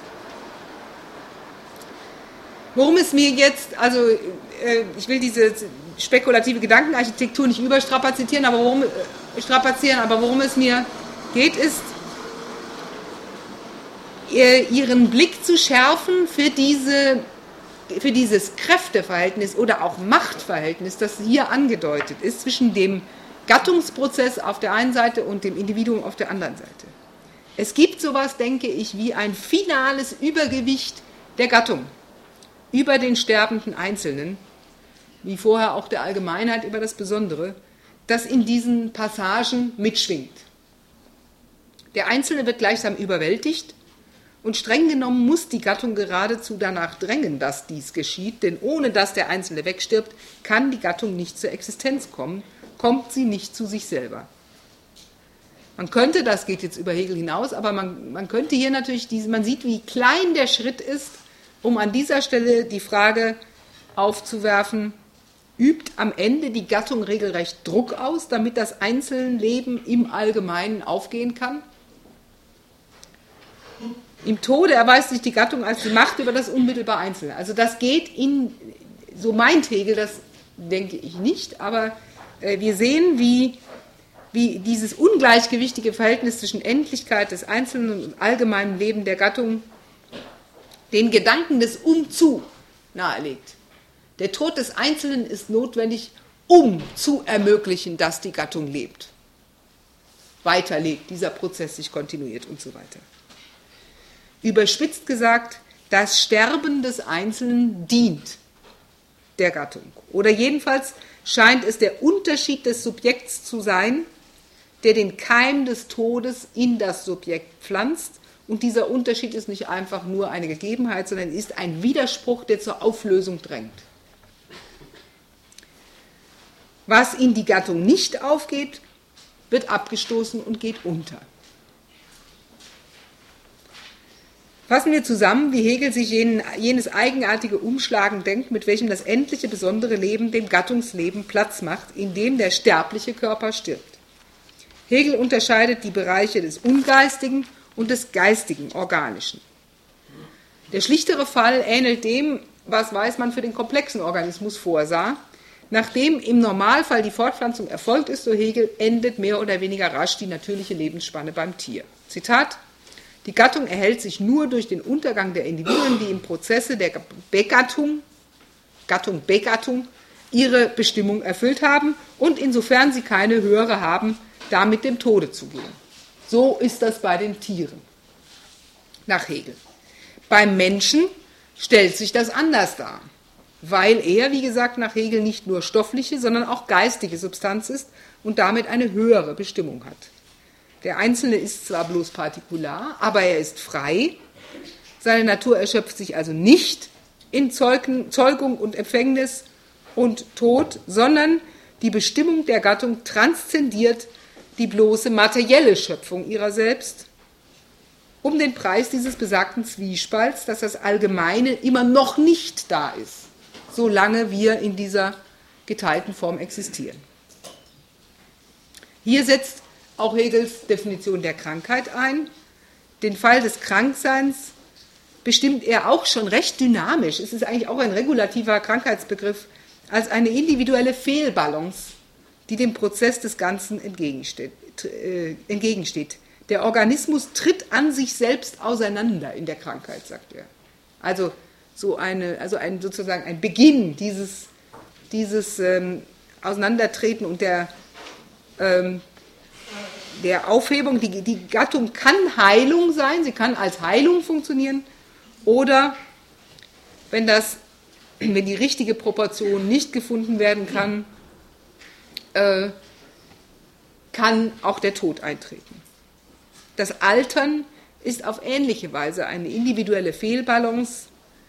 Worum es mir jetzt, also äh, ich will diese spekulative Gedankenarchitektur nicht überstrapazieren, aber worum, äh, strapazieren, aber worum es mir geht, ist, äh, Ihren Blick zu schärfen für diese für dieses Kräfteverhältnis oder auch Machtverhältnis, das hier angedeutet ist, zwischen dem Gattungsprozess auf der einen Seite und dem Individuum auf der anderen Seite. Es gibt sowas, denke ich, wie ein finales Übergewicht der Gattung über den sterbenden Einzelnen, wie vorher auch der Allgemeinheit über das Besondere, das in diesen Passagen mitschwingt. Der Einzelne wird gleichsam überwältigt, und streng genommen muss die Gattung geradezu danach drängen, dass dies geschieht, denn ohne dass der Einzelne wegstirbt, kann die Gattung nicht zur Existenz kommen, kommt sie nicht zu sich selber. Man könnte, das geht jetzt über Hegel hinaus, aber man, man könnte hier natürlich, diese, man sieht, wie klein der Schritt ist, um an dieser Stelle die Frage aufzuwerfen, übt am Ende die Gattung regelrecht Druck aus, damit das Einzelleben im Allgemeinen aufgehen kann? Im Tode erweist sich die Gattung als die Macht über das unmittelbar Einzelne. Also das geht in, so meint Hegel, das denke ich nicht, aber äh, wir sehen, wie, wie dieses ungleichgewichtige Verhältnis zwischen Endlichkeit des Einzelnen und allgemeinem Leben der Gattung den Gedanken des Umzu nahelegt. Der Tod des Einzelnen ist notwendig, um zu ermöglichen, dass die Gattung lebt, weiterlebt, dieser Prozess sich kontinuiert und so weiter. Überspitzt gesagt, das Sterben des Einzelnen dient der Gattung. Oder jedenfalls scheint es der Unterschied des Subjekts zu sein, der den Keim des Todes in das Subjekt pflanzt. Und dieser Unterschied ist nicht einfach nur eine Gegebenheit, sondern ist ein Widerspruch, der zur Auflösung drängt. Was in die Gattung nicht aufgeht, wird abgestoßen und geht unter. Fassen wir zusammen, wie Hegel sich jenen, jenes eigenartige Umschlagen denkt, mit welchem das endliche besondere Leben dem Gattungsleben Platz macht, in dem der sterbliche Körper stirbt. Hegel unterscheidet die Bereiche des Ungeistigen und des Geistigen, Organischen. Der schlichtere Fall ähnelt dem, was Weismann für den komplexen Organismus vorsah. Nachdem im Normalfall die Fortpflanzung erfolgt ist, so Hegel, endet mehr oder weniger rasch die natürliche Lebensspanne beim Tier. Zitat: Die Gattung erhält sich nur durch den Untergang der Individuen, die im Prozesse der Begattung, Gattung, Begattung, ihre Bestimmung erfüllt haben und insofern sie keine höhere haben, damit dem Tode zu gehen. So ist das bei den Tieren, nach Hegel. Beim Menschen stellt sich das anders dar, weil er, wie gesagt, nach Hegel nicht nur stoffliche, sondern auch geistige Substanz ist und damit eine höhere Bestimmung hat. Der Einzelne ist zwar bloß partikular, aber er ist frei. Seine Natur erschöpft sich also nicht in Zeugung und Empfängnis und Tod, sondern die Bestimmung der Gattung transzendiert die bloße materielle Schöpfung ihrer selbst, um den Preis dieses besagten Zwiespalts, dass das Allgemeine immer noch nicht da ist, solange wir in dieser geteilten Form existieren. Hier setzt auch Hegels Definition der Krankheit ein. Den Fall des Krankseins bestimmt er auch schon recht dynamisch. Es ist eigentlich auch ein regulativer Krankheitsbegriff als eine individuelle Fehlbalance, die dem Prozess des Ganzen entgegensteht. Äh, entgegensteht. Der Organismus tritt an sich selbst auseinander in der Krankheit, sagt er. Also, so eine, also ein, sozusagen ein Beginn dieses, dieses ähm, Auseinandertreten und der, ähm, der Aufhebung. Die, die Gattung kann Heilung sein, sie kann als Heilung funktionieren, oder wenn, das, wenn die richtige Proportion nicht gefunden werden kann, äh, kann auch der Tod eintreten. Das Altern ist auf ähnliche Weise eine individuelle Fehlbalance,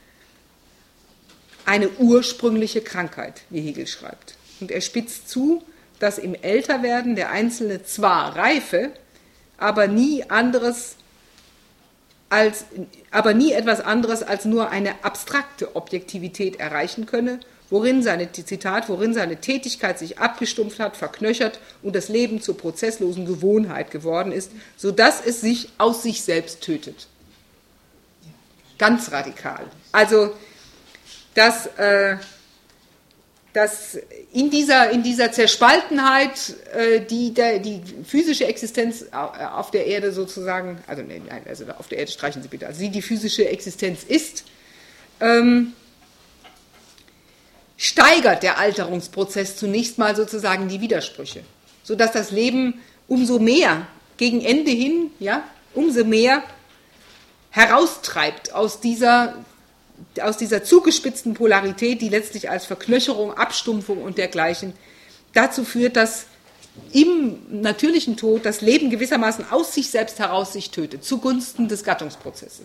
eine ursprüngliche Krankheit, wie Hegel schreibt. Und er spitzt zu, dass im Älterwerden der Einzelne zwar reife, aber nie anderes als, aber nie etwas anderes als nur eine abstrakte Objektivität erreichen könne, worin seine, Zitat, worin seine Tätigkeit sich abgestumpft hat, verknöchert und das Leben zur prozesslosen Gewohnheit geworden ist, sodass es sich aus sich selbst tötet. Ganz radikal. Also, dass, äh, dass in, dieser, in dieser Zerspaltenheit äh, die, der, die physische Existenz auf der Erde sozusagen, also nein, also auf der Erde streichen Sie bitte, also die, die physische Existenz ist, ähm, steigert der Alterungsprozess zunächst mal sozusagen die Widersprüche, sodass das Leben umso mehr gegen Ende hin, ja, umso mehr heraustreibt aus dieser, aus dieser zugespitzten Polarität, die letztlich als Verknöcherung, Abstumpfung und dergleichen dazu führt, dass im natürlichen Tod das Leben gewissermaßen aus sich selbst heraus sich tötet, zugunsten des Gattungsprozesses.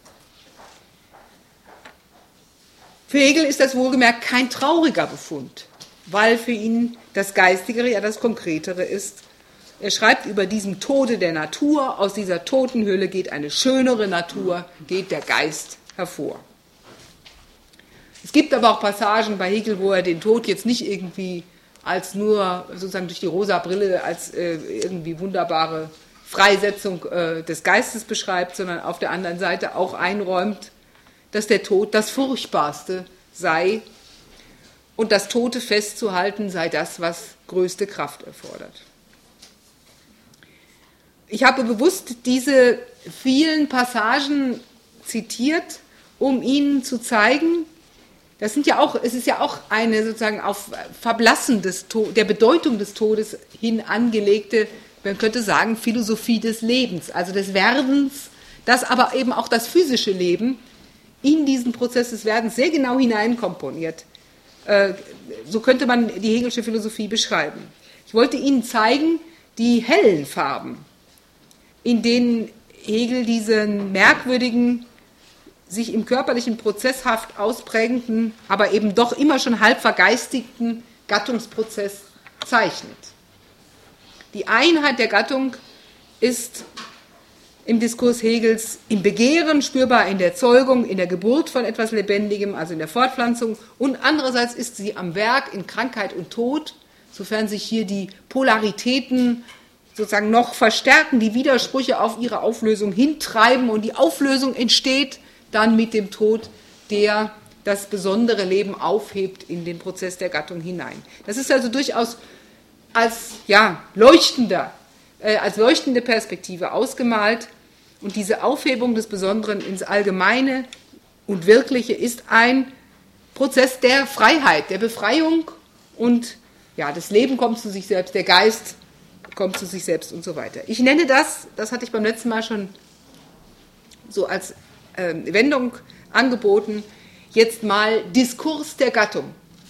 Für Hegel ist das wohlgemerkt kein trauriger Befund, weil für ihn das Geistigere ja das Konkretere ist. Er schreibt über diesem Tode der Natur, aus dieser Totenhöhle geht eine schönere Natur, geht der Geist hervor. Es gibt aber auch Passagen bei Hegel, wo er den Tod jetzt nicht irgendwie als nur sozusagen durch die rosa Brille als äh, irgendwie wunderbare Freisetzung äh, des Geistes beschreibt, sondern auf der anderen Seite auch einräumt, dass der Tod das Furchtbarste sei und das Tote festzuhalten sei das, was größte Kraft erfordert. Ich habe bewusst diese vielen Passagen zitiert, um Ihnen zu zeigen, das sind ja auch, es ist ja auch eine sozusagen auf Verblassen des Todes, der Bedeutung des Todes hin angelegte, man könnte sagen, Philosophie des Lebens, also des Werdens, das aber eben auch das physische Leben in diesen Prozess des Werdens sehr genau hineinkomponiert. So könnte man die Hegelsche Philosophie beschreiben. Ich wollte Ihnen zeigen, die hellen Farben, in denen Hegel diesen merkwürdigen, sich im körperlichen prozesshaft ausprägenden, aber eben doch immer schon halb vergeistigten Gattungsprozess zeichnet. Die Einheit der Gattung ist im Diskurs Hegels im Begehren spürbar, in der Zeugung, in der Geburt von etwas Lebendigem, also in der Fortpflanzung, und andererseits ist sie am Werk in Krankheit und Tod, sofern sich hier die Polaritäten sozusagen noch verstärken, die Widersprüche auf ihre Auflösung hintreiben und die Auflösung entsteht dann mit dem Tod, der das besondere Leben aufhebt in den Prozess der Gattung hinein. Das ist also durchaus als ja, leuchtender, äh, als leuchtende Perspektive ausgemalt. Und diese Aufhebung des Besonderen ins Allgemeine und Wirkliche ist ein Prozess der Freiheit, der Befreiung, und ja, das Leben kommt zu sich selbst, der Geist kommt zu sich selbst und so weiter. Ich nenne das, das hatte ich beim letzten Mal schon so als äh, Wendung angeboten, jetzt mal Diskurs der Gattung.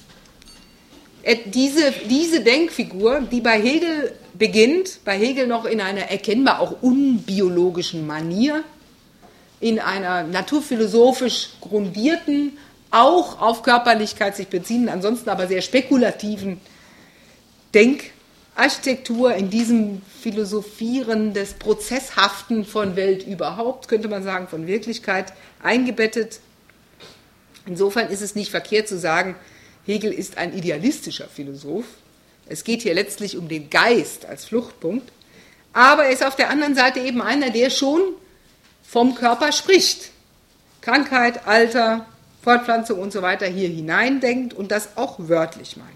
Diese, diese Denkfigur, die bei Hegel beginnt, bei Hegel noch in einer erkennbar auch unbiologischen Manier, in einer naturphilosophisch grundierten, auch auf Körperlichkeit sich beziehenden, ansonsten aber sehr spekulativen Denkart, Architektur, in diesem Philosophieren des Prozesshaften von Welt überhaupt, könnte man sagen, von Wirklichkeit eingebettet. Insofern ist es nicht verkehrt zu sagen, Hegel ist ein idealistischer Philosoph. Es geht hier letztlich um den Geist als Fluchtpunkt. Aber er ist auf der anderen Seite eben einer, der schon vom Körper spricht. Krankheit, Alter, Fortpflanzung und so weiter hier hineindenkt und das auch wörtlich meint.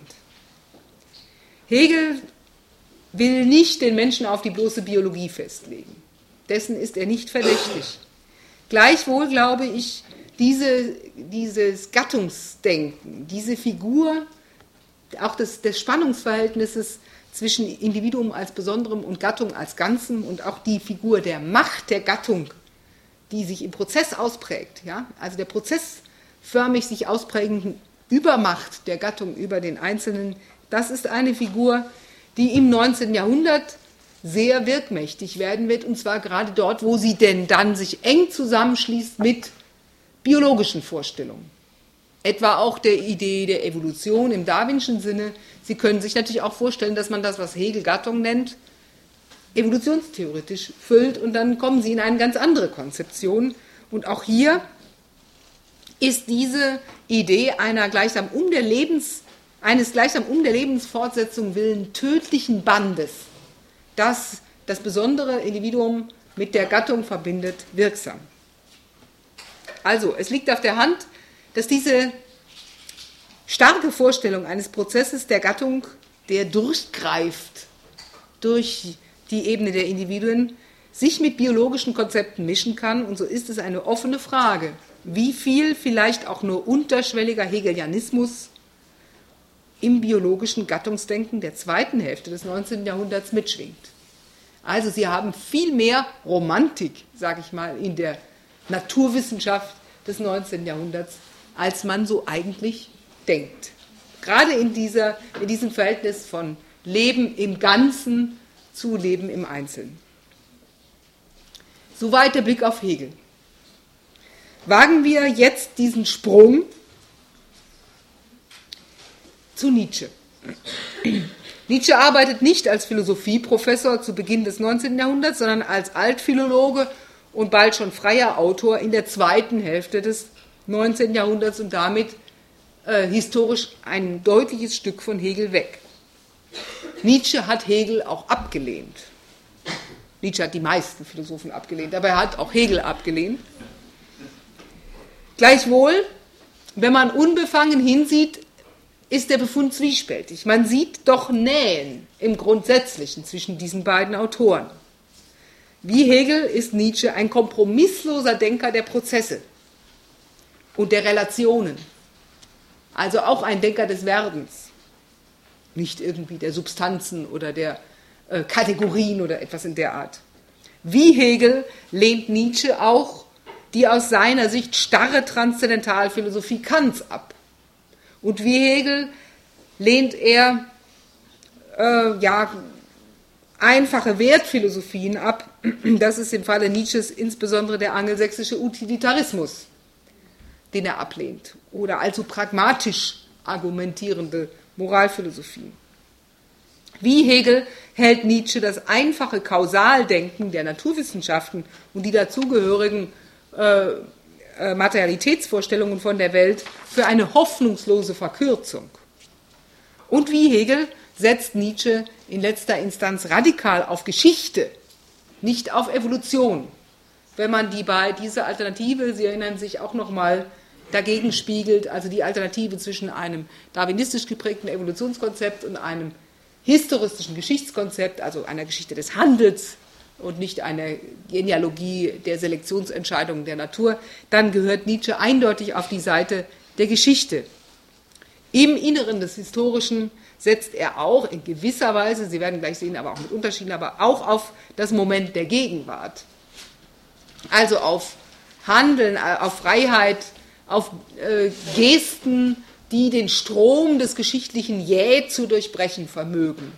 Hegel will nicht den Menschen auf die bloße Biologie festlegen. Dessen ist er nicht verdächtig. Gleichwohl glaube ich, diese, dieses Gattungsdenken, diese Figur auch des, des Spannungsverhältnisses zwischen Individuum als Besonderem und Gattung als Ganzem und auch die Figur der Macht der Gattung, die sich im Prozess ausprägt, ja? Also der prozessförmig sich ausprägenden Übermacht der Gattung über den Einzelnen, das ist eine Figur, die im neunzehnten Jahrhundert sehr wirkmächtig werden wird, und zwar gerade dort, wo sie denn dann sich eng zusammenschließt mit biologischen Vorstellungen. Etwa auch der Idee der Evolution im Darwinschen Sinne. Sie können sich natürlich auch vorstellen, dass man das, was Hegel Gattung nennt, evolutionstheoretisch füllt, und dann kommen Sie in eine ganz andere Konzeption. Und auch hier ist diese Idee einer gleichsam um der Lebens, eines gleichsam um der Lebensfortsetzung willen tödlichen Bandes, das das besondere Individuum mit der Gattung verbindet, wirksam. Also, es liegt auf der Hand, dass diese starke Vorstellung eines Prozesses der Gattung, der durchgreift durch die Ebene der Individuen, sich mit biologischen Konzepten mischen kann, und so ist es eine offene Frage, wie viel vielleicht auch nur unterschwelliger Hegelianismus im biologischen Gattungsdenken der zweiten Hälfte des neunzehnten Jahrhunderts mitschwingt. Also Sie haben viel mehr Romantik, sage ich mal, in der Naturwissenschaft des neunzehnten Jahrhunderts, als man so eigentlich denkt. Gerade in, dieser, in diesem Verhältnis von Leben im Ganzen zu Leben im Einzelnen. Soweit der Blick auf Hegel. Wagen wir jetzt diesen Sprung zu Nietzsche. Nietzsche arbeitet nicht als Philosophieprofessor zu Beginn des neunzehnten Jahrhunderts, sondern als Altphilologe und bald schon freier Autor in der zweiten Hälfte des neunzehnten Jahrhunderts und damit äh, historisch ein deutliches Stück von Hegel weg. Nietzsche hat Hegel auch abgelehnt. Nietzsche hat die meisten Philosophen abgelehnt, aber er hat auch Hegel abgelehnt. Gleichwohl, wenn man unbefangen hinsieht, ist der Befund zwiespältig. Man sieht doch Nähen im Grundsätzlichen zwischen diesen beiden Autoren. Wie Hegel ist Nietzsche ein kompromissloser Denker der Prozesse und der Relationen, also auch ein Denker des Werdens, nicht irgendwie der Substanzen oder der äh, Kategorien oder etwas in der Art. Wie Hegel lehnt Nietzsche auch die aus seiner Sicht starre Transzendentalphilosophie Kants ab. Und wie Hegel lehnt er äh, ja, einfache Wertphilosophien ab. Das ist im Falle Nietzsches insbesondere der angelsächsische Utilitarismus, den er ablehnt, oder allzu pragmatisch argumentierende Moralphilosophien. Wie Hegel hält Nietzsche das einfache Kausaldenken der Naturwissenschaften und die dazugehörigen äh, äh, Materialitätsvorstellungen von der Welt für eine hoffnungslose Verkürzung. Und wie Hegel setzt Nietzsche in letzter Instanz radikal auf Geschichte, nicht auf Evolution. Wenn man die bei dieser Alternative, Sie erinnern sich auch nochmal, dagegen spiegelt, also die Alternative zwischen einem darwinistisch geprägten Evolutionskonzept und einem historistischen Geschichtskonzept, also einer Geschichte des Handels und nicht einer Genealogie der Selektionsentscheidungen der Natur, dann gehört Nietzsche eindeutig auf die Seite der Geschichte. Im Inneren des Historischen setzt er auch in gewisser Weise, Sie werden gleich sehen, aber auch mit Unterschieden, aber auch auf das Moment der Gegenwart. Also auf Handeln, auf Freiheit, auf äh, Gesten, die den Strom des Geschichtlichen jäh zu durchbrechen vermögen.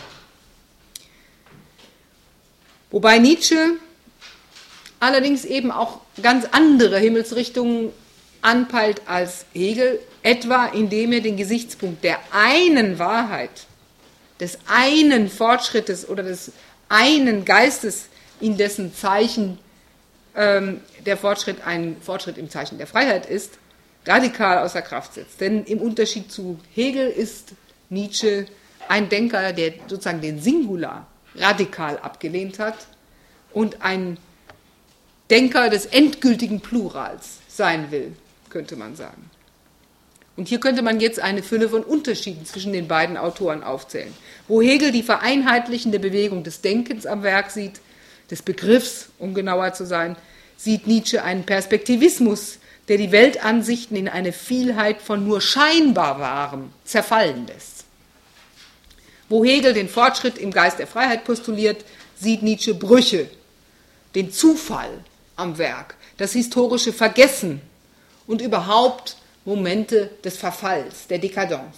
Wobei Nietzsche allerdings eben auch ganz andere Himmelsrichtungen anpeilt als Hegel, etwa indem er den Gesichtspunkt der einen Wahrheit des einen Fortschrittes oder des einen Geistes, in dessen Zeichen ähm, der Fortschritt ein Fortschritt im Zeichen der Freiheit ist, radikal außer Kraft setzt. Denn im Unterschied zu Hegel ist Nietzsche ein Denker, der sozusagen den Singular radikal abgelehnt hat und ein Denker des endgültigen Plurals sein will, könnte man sagen. Und hier könnte man jetzt eine Fülle von Unterschieden zwischen den beiden Autoren aufzählen. Wo Hegel die vereinheitlichende Bewegung des Denkens am Werk sieht, des Begriffs, um genauer zu sein, sieht Nietzsche einen Perspektivismus, der die Weltansichten in eine Vielheit von nur scheinbar Wahrem zerfallen lässt. Wo Hegel den Fortschritt im Geist der Freiheit postuliert, sieht Nietzsche Brüche, den Zufall am Werk, das historische Vergessen und überhaupt Momente des Verfalls, der Dekadenz.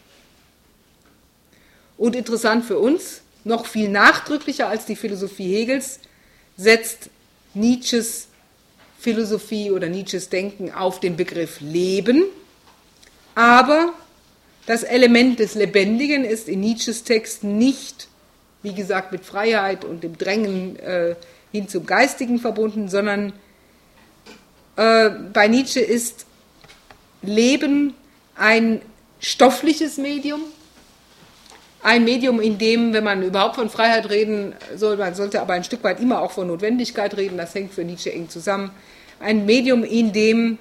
Und interessant für uns, noch viel nachdrücklicher als die Philosophie Hegels, setzt Nietzsches Philosophie oder Nietzsches Denken auf den Begriff Leben, aber das Element des Lebendigen ist in Nietzsches Text nicht, wie gesagt, mit Freiheit und dem Drängen äh, hin zum Geistigen verbunden, sondern äh, bei Nietzsche ist Leben ein stoffliches Medium, ein Medium, in dem, wenn man überhaupt von Freiheit reden soll, man sollte aber ein Stück weit immer auch von Notwendigkeit reden, das hängt für Nietzsche eng zusammen, ein Medium, in dem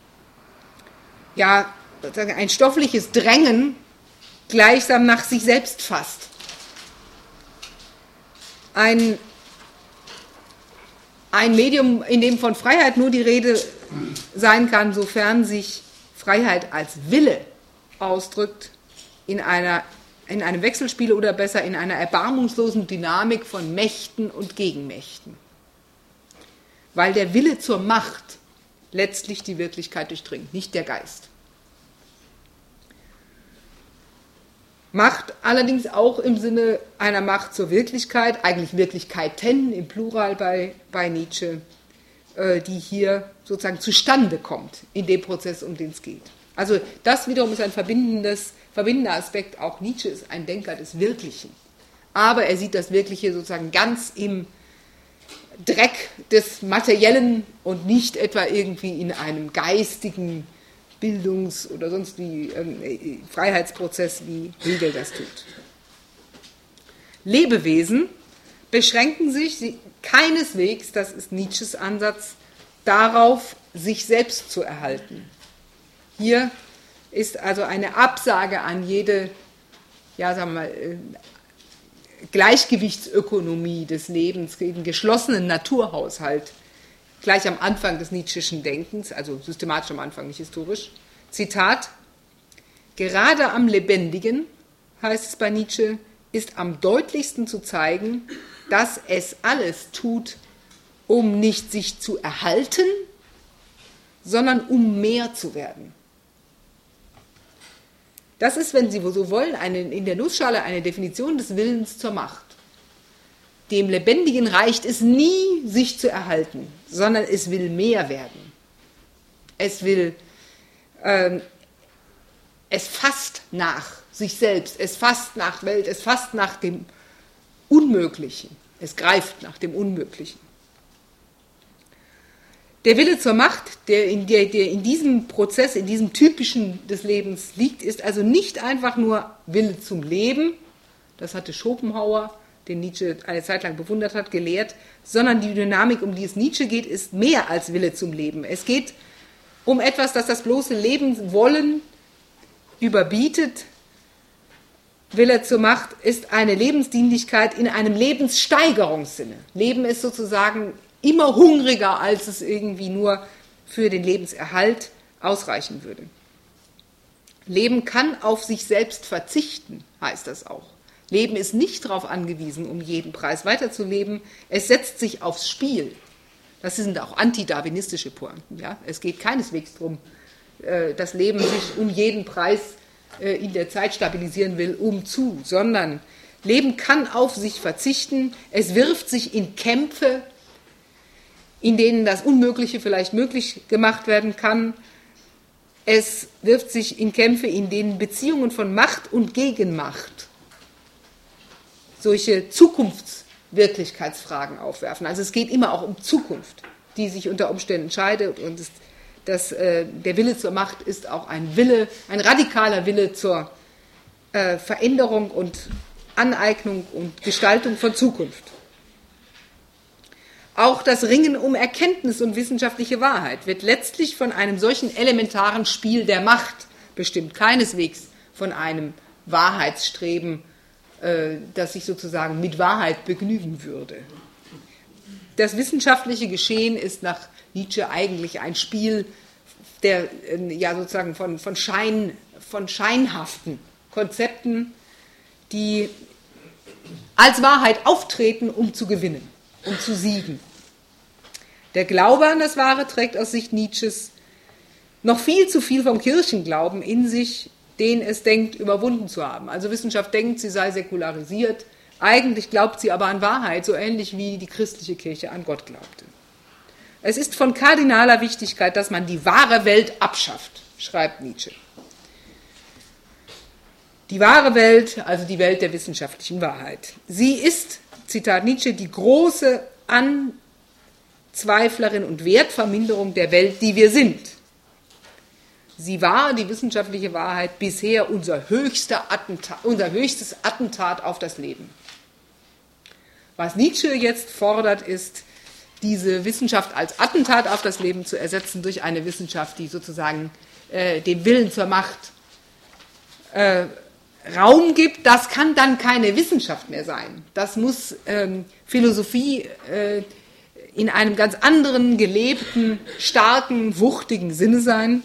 ja, sozusagen ein stoffliches Drängen gleichsam nach sich selbst fasst. Ein, ein Medium, in dem von Freiheit nur die Rede sein kann, sofern sich Freiheit als Wille ausdrückt in, einer, in einem Wechselspiel oder besser in einer erbarmungslosen Dynamik von Mächten und Gegenmächten. Weil der Wille zur Macht letztlich die Wirklichkeit durchdringt, nicht der Geist. Macht allerdings auch im Sinne einer Macht zur Wirklichkeit, eigentlich Wirklichkeiten im Plural bei, bei Nietzsche, äh, die hier sozusagen zustande kommt in dem Prozess, um den es geht. Also das wiederum ist ein verbindendes, verbindender Aspekt. Auch Nietzsche ist ein Denker des Wirklichen. Aber er sieht das Wirkliche sozusagen ganz im Dreck des Materiellen und nicht etwa irgendwie in einem geistigen Bildungs- oder sonst wie ähm, Freiheitsprozess, wie Hegel das tut. Lebewesen beschränken sich keineswegs, das ist Nietzsches Ansatz, darauf, sich selbst zu erhalten. Hier ist also eine Absage an jede, ja, sagen wir mal, Gleichgewichtsökonomie des Lebens, den geschlossenen Naturhaushalt, gleich am Anfang des Nietzscheschen Denkens, also systematisch am Anfang, nicht historisch. Zitat: Gerade am Lebendigen, heißt es bei Nietzsche, ist am deutlichsten zu zeigen, dass es alles tut, um nicht sich zu erhalten, sondern um mehr zu werden. Das ist, wenn Sie so wollen, eine, in der Nussschale eine Definition des Willens zur Macht. Dem Lebendigen reicht es nie, sich zu erhalten, sondern es will mehr werden. Es will, ähm, es fasst nach sich selbst, es fasst nach Welt, es fasst nach dem Unmöglichen, es greift nach dem Unmöglichen. Der Wille zur Macht, der in, der, der in diesem Prozess, in diesem Typischen des Lebens liegt, ist also nicht einfach nur Wille zum Leben, das hatte Schopenhauer, den Nietzsche eine Zeit lang bewundert hat, gelehrt, sondern die Dynamik, um die es Nietzsche geht, ist mehr als Wille zum Leben. Es geht um etwas, das das bloße Leben wollen überbietet. Wille zur Macht ist eine Lebensdienlichkeit in einem Lebenssteigerungssinne. Leben ist sozusagen immer hungriger, als es irgendwie nur für den Lebenserhalt ausreichen würde. Leben kann auf sich selbst verzichten, heißt das auch. Leben ist nicht darauf angewiesen, um jeden Preis weiterzuleben. Es setzt sich aufs Spiel. Das sind auch antidarwinistische Pointen. Ja? Es geht keineswegs darum, das Leben sich um jeden Preis in der Zeit stabilisieren will, um zu, sondern Leben kann auf sich verzichten. Es wirft sich in Kämpfe, in denen das Unmögliche vielleicht möglich gemacht werden kann. Es wirft sich in Kämpfe, in denen Beziehungen von Macht und Gegenmacht solche Zukunftswirklichkeitsfragen aufwerfen. Also es geht immer auch um Zukunft, die sich unter Umständen entscheidet, und es, das, äh, der Wille zur Macht ist auch ein Wille, ein radikaler Wille zur äh, Veränderung und Aneignung und Gestaltung von Zukunft. Auch das Ringen um Erkenntnis und wissenschaftliche Wahrheit wird letztlich von einem solchen elementaren Spiel der Macht bestimmt, keineswegs von einem Wahrheitsstreben, äh, das sich sozusagen mit Wahrheit begnügen würde. Das wissenschaftliche Geschehen ist nach Nietzsche eigentlich ein Spiel der, äh, ja sozusagen von, von, Schein, von scheinhaften Konzepten, die als Wahrheit auftreten, um zu gewinnen, um zu siegen. Der Glaube an das Wahre trägt aus Sicht Nietzsches noch viel zu viel vom Kirchenglauben in sich, den es denkt, überwunden zu haben. Also Wissenschaft denkt, sie sei säkularisiert, eigentlich glaubt sie aber an Wahrheit, so ähnlich wie die christliche Kirche an Gott glaubte. Es ist von kardinaler Wichtigkeit, dass man die wahre Welt abschafft, schreibt Nietzsche. Die wahre Welt, also die Welt der wissenschaftlichen Wahrheit. Sie ist, Zitat Nietzsche, die große Anzweiflerin und Wertverminderung der Welt, die wir sind. Sie war, die wissenschaftliche Wahrheit, bisher unser, höchster Attentat, unser höchstes Attentat auf das Leben. Was Nietzsche jetzt fordert, ist, diese Wissenschaft als Attentat auf das Leben zu ersetzen durch eine Wissenschaft, die sozusagen äh, dem Willen zur Macht äh, Raum gibt. Das kann dann keine Wissenschaft mehr sein. Das muss ähm, Philosophie äh, in einem ganz anderen, gelebten, starken, wuchtigen Sinne sein.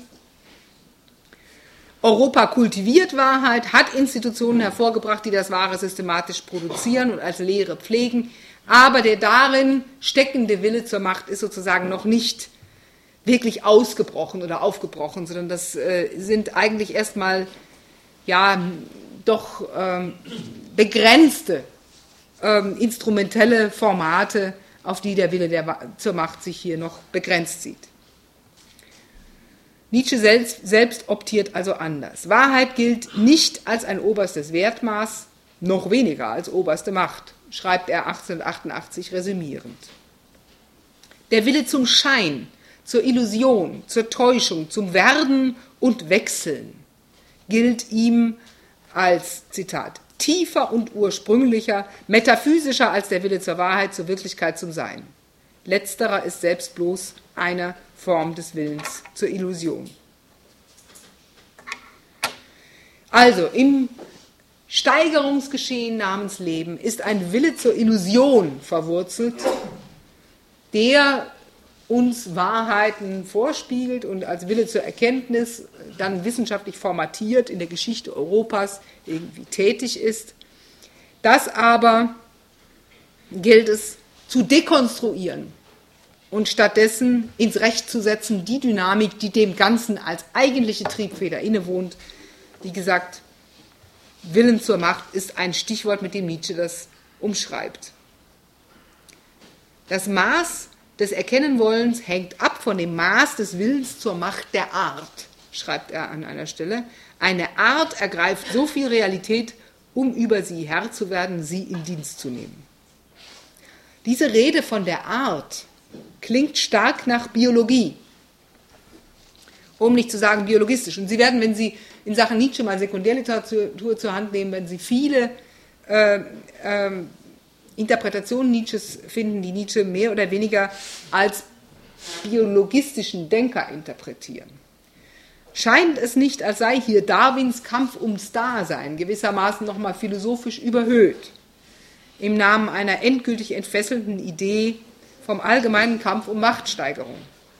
Europa kultiviert Wahrheit, hat Institutionen hervorgebracht, die das Wahre systematisch produzieren und als Lehre pflegen, aber der darin steckende Wille zur Macht ist sozusagen noch nicht wirklich ausgebrochen oder aufgebrochen, sondern das äh, sind eigentlich erstmal ja doch ähm, begrenzte ähm, instrumentelle Formate, auf die der Wille der, zur Macht sich hier noch begrenzt sieht. Nietzsche selbst, selbst optiert also anders. Wahrheit gilt nicht als ein oberstes Wertmaß, noch weniger als oberste Macht, schreibt er achtzehnhundertachtundachtzig resümierend. Der Wille zum Schein, zur Illusion, zur Täuschung, zum Werden und Wechseln gilt ihm als, Zitat, tiefer und ursprünglicher, metaphysischer als der Wille zur Wahrheit, zur Wirklichkeit, zum Sein. Letzterer ist selbst bloß eine Form des Willens zur Illusion. Also im Steigerungsgeschehen namens Leben ist ein Wille zur Illusion verwurzelt, der uns Wahrheiten vorspiegelt und als Wille zur Erkenntnis dann wissenschaftlich formatiert in der Geschichte Europas irgendwie tätig ist. Das aber gilt es zu dekonstruieren und stattdessen ins Recht zu setzen, die Dynamik, die dem Ganzen als eigentliche Triebfeder innewohnt. Wie gesagt, Willen zur Macht ist ein Stichwort, mit dem Nietzsche das umschreibt. Das Maß des Erkennenwollens hängt ab von dem Maß des Willens zur Macht der Art, schreibt er an einer Stelle. Eine Art ergreift so viel Realität, um über sie Herr zu werden, sie in Dienst zu nehmen. Diese Rede von der Art klingt stark nach Biologie, um nicht zu sagen biologistisch. Und Sie werden, wenn Sie in Sachen Nietzsche mal Sekundärliteratur zur Hand nehmen, wenn Sie viele äh, äh, Interpretationen Nietzsches finden, die Nietzsche mehr oder weniger als biologistischen Denker interpretieren. Scheint es nicht, als sei hier Darwins Kampf ums Dasein gewissermaßen nochmal philosophisch überhöht, im Namen einer endgültig entfesselnden Idee vom allgemeinen Kampf um Machtsteigerung.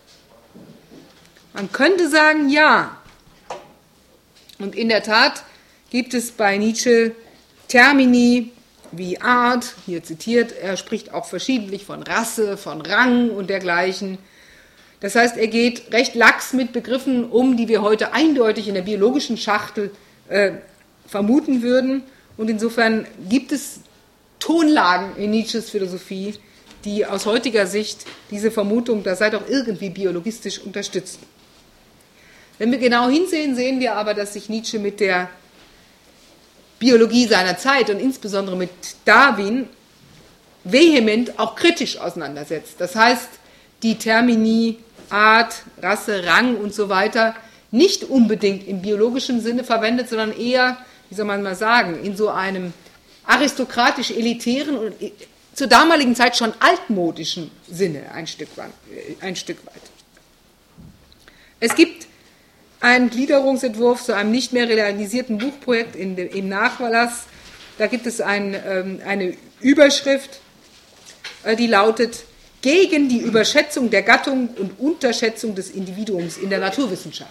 Man könnte sagen, ja. Und in der Tat gibt es bei Nietzsche Termini wie Art, hier zitiert, er spricht auch verschiedentlich von Rasse, von Rang und dergleichen. Das heißt, er geht recht lax mit Begriffen um, die wir heute eindeutig in der biologischen Schachtel äh, vermuten würden. Und insofern gibt es Tonlagen in Nietzsches Philosophie, die aus heutiger Sicht diese Vermutung, das sei doch irgendwie biologistisch, unterstützen. Wenn wir genau hinsehen, sehen wir aber, dass sich Nietzsche mit der Biologie seiner Zeit und insbesondere mit Darwin vehement auch kritisch auseinandersetzt. Das heißt, die Termini Art, Rasse, Rang und so weiter nicht unbedingt im biologischen Sinne verwendet, sondern eher, wie soll man mal sagen, in so einem aristokratisch-elitären und zur damaligen Zeit schon altmodischen Sinne ein Stück weit. Ein Stück weit. Es gibt einen Gliederungsentwurf zu einem nicht mehr realisierten Buchprojekt in dem, im Nachlass. Da gibt es ein, ähm, eine Überschrift, äh, die lautet Gegen die Überschätzung der Gattung und Unterschätzung des Individuums in der Naturwissenschaft.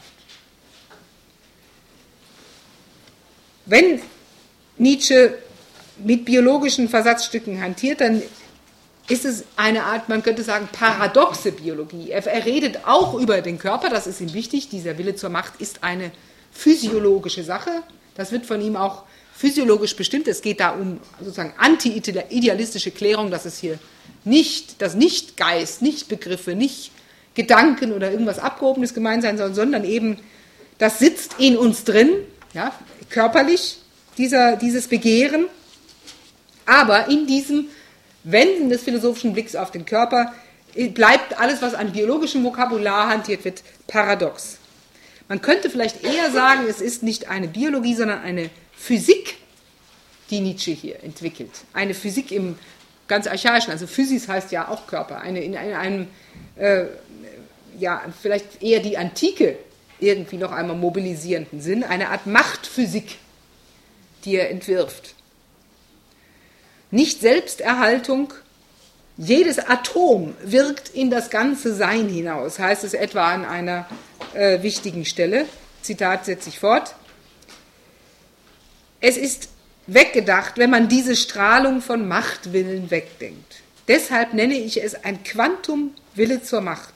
Wenn Nietzsche mit biologischen Versatzstücken hantiert, dann ist es eine Art, man könnte sagen, paradoxe Biologie. Er, er redet auch über den Körper, das ist ihm wichtig, dieser Wille zur Macht ist eine physiologische Sache, das wird von ihm auch physiologisch bestimmt, es geht da um sozusagen anti-idealistische Klärung, dass es hier nicht, dass nicht Geist, nicht Begriffe, nicht Gedanken oder irgendwas Abgehobenes gemeint sein soll, sondern eben, das sitzt in uns drin, ja, körperlich, dieser, dieses Begehren, aber in diesem Wenden des philosophischen Blicks auf den Körper bleibt alles, was an biologischem Vokabular hantiert wird, paradox. Man könnte vielleicht eher sagen, es ist nicht eine Biologie, sondern eine Physik, die Nietzsche hier entwickelt. Eine Physik im ganz archaischen, also Physis heißt ja auch Körper, eine, in einem, äh, ja, vielleicht eher die Antike irgendwie noch einmal mobilisierenden Sinn, eine Art Machtphysik, die er entwirft. Nicht Selbsterhaltung, jedes Atom wirkt in das ganze Sein hinaus, heißt es etwa an einer äh, wichtigen Stelle. Zitat setze ich fort. Es ist weggedacht, wenn man diese Strahlung von Machtwillen wegdenkt. Deshalb nenne ich es ein Quantum Wille zur Macht.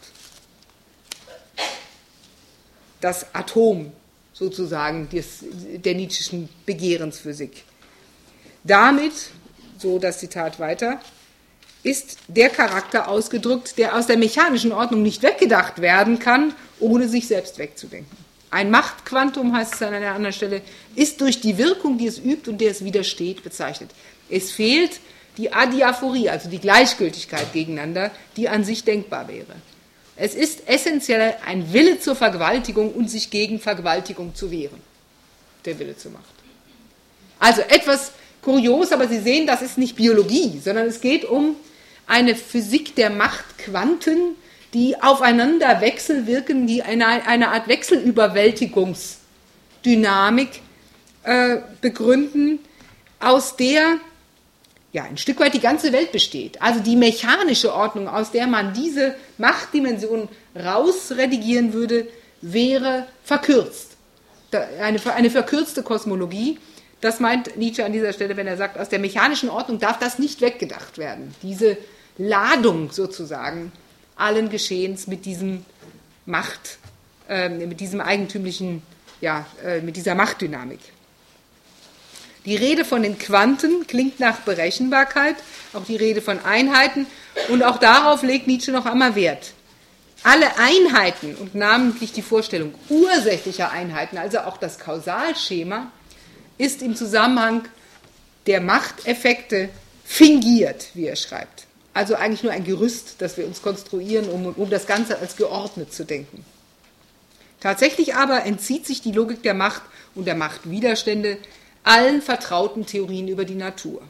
Das Atom sozusagen des, der Nietzscheschen Begehrensphysik. Damit, so das Zitat weiter, ist der Charakter ausgedrückt, der aus der mechanischen Ordnung nicht weggedacht werden kann, ohne sich selbst wegzudenken. Ein Machtquantum, heißt es an einer anderen Stelle, ist durch die Wirkung, die es übt und der es widersteht, bezeichnet. Es fehlt die Adiaphorie, also die Gleichgültigkeit gegeneinander, die an sich denkbar wäre. Es ist essentiell ein Wille zur Vergewaltigung und sich gegen Vergewaltigung zu wehren. Der Wille zur Macht. Also etwas kurios, aber Sie sehen, das ist nicht Biologie, sondern es geht um eine Physik der Machtquanten, die aufeinander wechselwirken, die eine, eine Art Wechselüberwältigungsdynamik äh, begründen, aus der ja ein Stück weit die ganze Welt besteht. Also die mechanische Ordnung, aus der man diese Machtdimension rausredigieren würde, wäre verkürzt. Eine, eine verkürzte Kosmologie. Das meint Nietzsche an dieser Stelle, wenn er sagt, aus der mechanischen Ordnung darf das nicht weggedacht werden. Diese Ladung sozusagen allen Geschehens mit diesem Macht, äh, mit diesem eigentümlichen, ja, äh, mit dieser Machtdynamik. Die Rede von den Quanten klingt nach Berechenbarkeit, auch die Rede von Einheiten, und auch darauf legt Nietzsche noch einmal Wert. Alle Einheiten und namentlich die Vorstellung ursächlicher Einheiten, also auch das Kausalschema, ist im Zusammenhang der Machteffekte fingiert, wie er schreibt. Also eigentlich nur ein Gerüst, das wir uns konstruieren, um, um das Ganze als geordnet zu denken. Tatsächlich aber entzieht sich die Logik der Macht und der Machtwiderstände allen vertrauten Theorien über die Natur.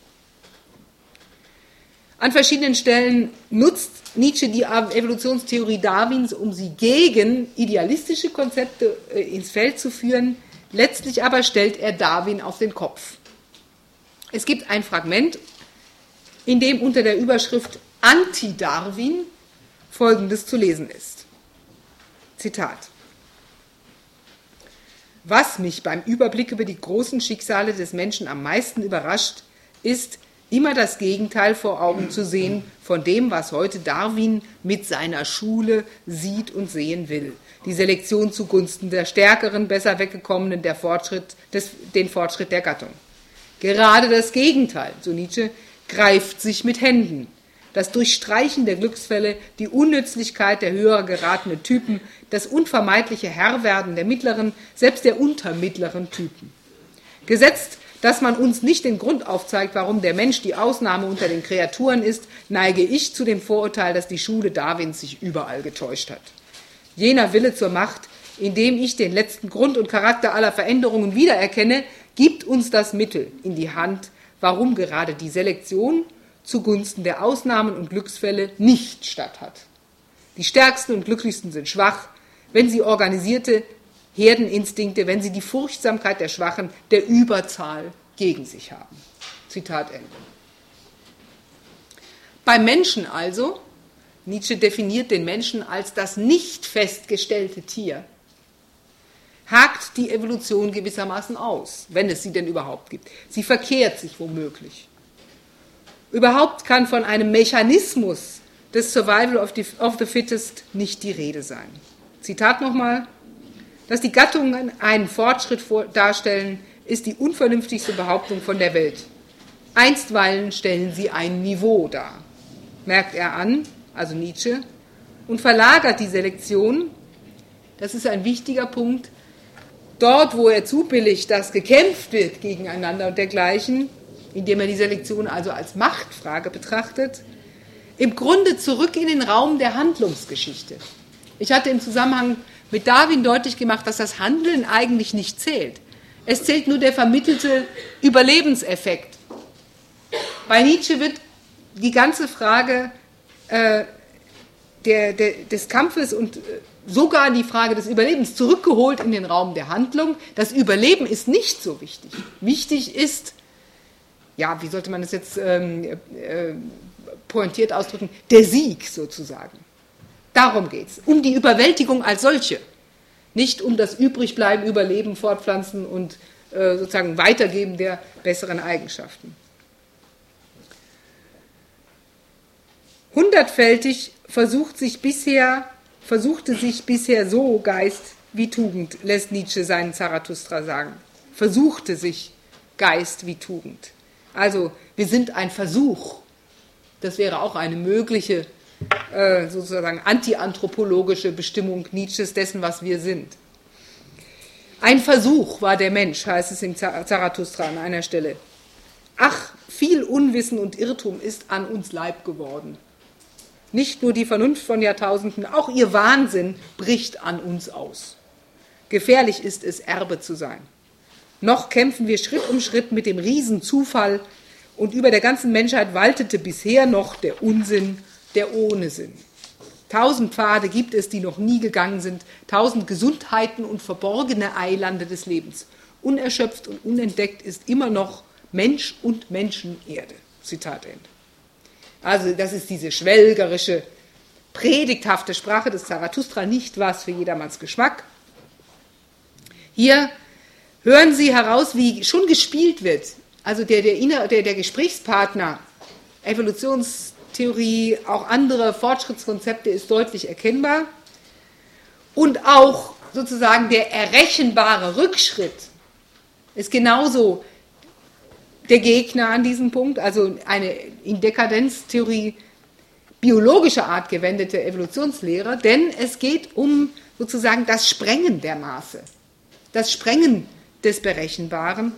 An verschiedenen Stellen nutzt Nietzsche die Evolutionstheorie Darwins, um sie gegen idealistische Konzepte ins Feld zu führen. Letztlich aber stellt er Darwin auf den Kopf. Es gibt ein Fragment, in dem unter der Überschrift Anti-Darwin Folgendes zu lesen ist. Zitat. Was mich beim Überblick über die großen Schicksale des Menschen am meisten überrascht, ist, immer das Gegenteil vor Augen zu sehen von dem, was heute Darwin mit seiner Schule sieht und sehen will. Die Selektion zugunsten der Stärkeren, besser weggekommenen, der Fortschritt des, den Fortschritt der Gattung. Gerade das Gegenteil, so Nietzsche, greift sich mit Händen. Das Durchstreichen der Glücksfälle, die Unnützlichkeit der höher geratenen Typen, das unvermeidliche Herrwerden der mittleren, selbst der untermittleren Typen. Gesetzt, dass man uns nicht den Grund aufzeigt, warum der Mensch die Ausnahme unter den Kreaturen ist, neige ich zu dem Vorurteil, dass die Schule Darwins sich überall getäuscht hat. Jener Wille zur Macht, in dem ich den letzten Grund und Charakter aller Veränderungen wiedererkenne, gibt uns das Mittel in die Hand, warum gerade die Selektion zugunsten der Ausnahmen und Glücksfälle nicht statt hat. Die Stärksten und Glücklichsten sind schwach, wenn sie organisierte Herdeninstinkte, wenn sie die Furchtsamkeit der Schwachen, der Überzahl gegen sich haben. Zitat Ende. Beim Menschen also, Nietzsche definiert den Menschen als das nicht festgestellte Tier, hakt die Evolution gewissermaßen aus, wenn es sie denn überhaupt gibt. Sie verkehrt sich womöglich. Überhaupt kann von einem Mechanismus des Survival of the, of the Fittest nicht die Rede sein. Zitat nochmal: Dass die Gattungen einen Fortschritt vor, darstellen, ist die unvernünftigste Behauptung von der Welt. Einstweilen stellen sie ein Niveau dar, merkt er an, also Nietzsche, und verlagert die Selektion, das ist ein wichtiger Punkt, dort, wo er zubilligt, dass gekämpft wird gegeneinander und dergleichen, indem er die Selektion also als Machtfrage betrachtet, im Grunde zurück in den Raum der Handlungsgeschichte. Ich hatte im Zusammenhang mit Darwin deutlich gemacht, dass das Handeln eigentlich nicht zählt. Es zählt nur der vermittelte Überlebenseffekt. Bei Nietzsche wird die ganze Frage äh, der, der, des Kampfes und äh, sogar die Frage des Überlebens zurückgeholt in den Raum der Handlung. Das Überleben ist nicht so wichtig. Wichtig ist, ja, wie sollte man das jetzt ähm, äh, pointiert ausdrücken, der Sieg sozusagen. Darum geht es, um die Überwältigung als solche, nicht um das Übrigbleiben, Überleben, Fortpflanzen und äh, sozusagen Weitergeben der besseren Eigenschaften. Hundertfältig versucht sich bisher, versuchte sich bisher so Geist wie Tugend, lässt Nietzsche seinen Zarathustra sagen. Versuchte sich Geist wie Tugend. Also wir sind ein Versuch. Das wäre auch eine mögliche äh, sozusagen antianthropologische Bestimmung Nietzsches dessen, was wir sind. Ein Versuch war der Mensch, heißt es im Zarathustra an einer Stelle. Ach, viel Unwissen und Irrtum ist an uns Leib geworden. Nicht nur die Vernunft von Jahrtausenden, auch ihr Wahnsinn bricht an uns aus. Gefährlich ist es, Erbe zu sein. Noch kämpfen wir Schritt um Schritt mit dem Riesenzufall und über der ganzen Menschheit waltete bisher noch der Unsinn, der Ohnesinn. Tausend Pfade gibt es, die noch nie gegangen sind, tausend Gesundheiten und verborgene Eilande des Lebens. Unerschöpft und unentdeckt ist immer noch Mensch und Menschenerde. Zitat Ende. Also das ist diese schwelgerische, predigthafte Sprache des Zarathustra, nicht was für jedermanns Geschmack. Hier hören Sie heraus, wie schon gespielt wird. Also der, der, der, der Gesprächspartner, Evolutionstheorie, auch andere Fortschrittskonzepte ist deutlich erkennbar. Und auch sozusagen der errechenbare Rückschritt ist genauso der Gegner an diesem Punkt, also eine in Dekadenztheorie biologischer Art gewendete Evolutionslehre, denn es geht um sozusagen das Sprengen der Maße, das Sprengen des Berechenbaren,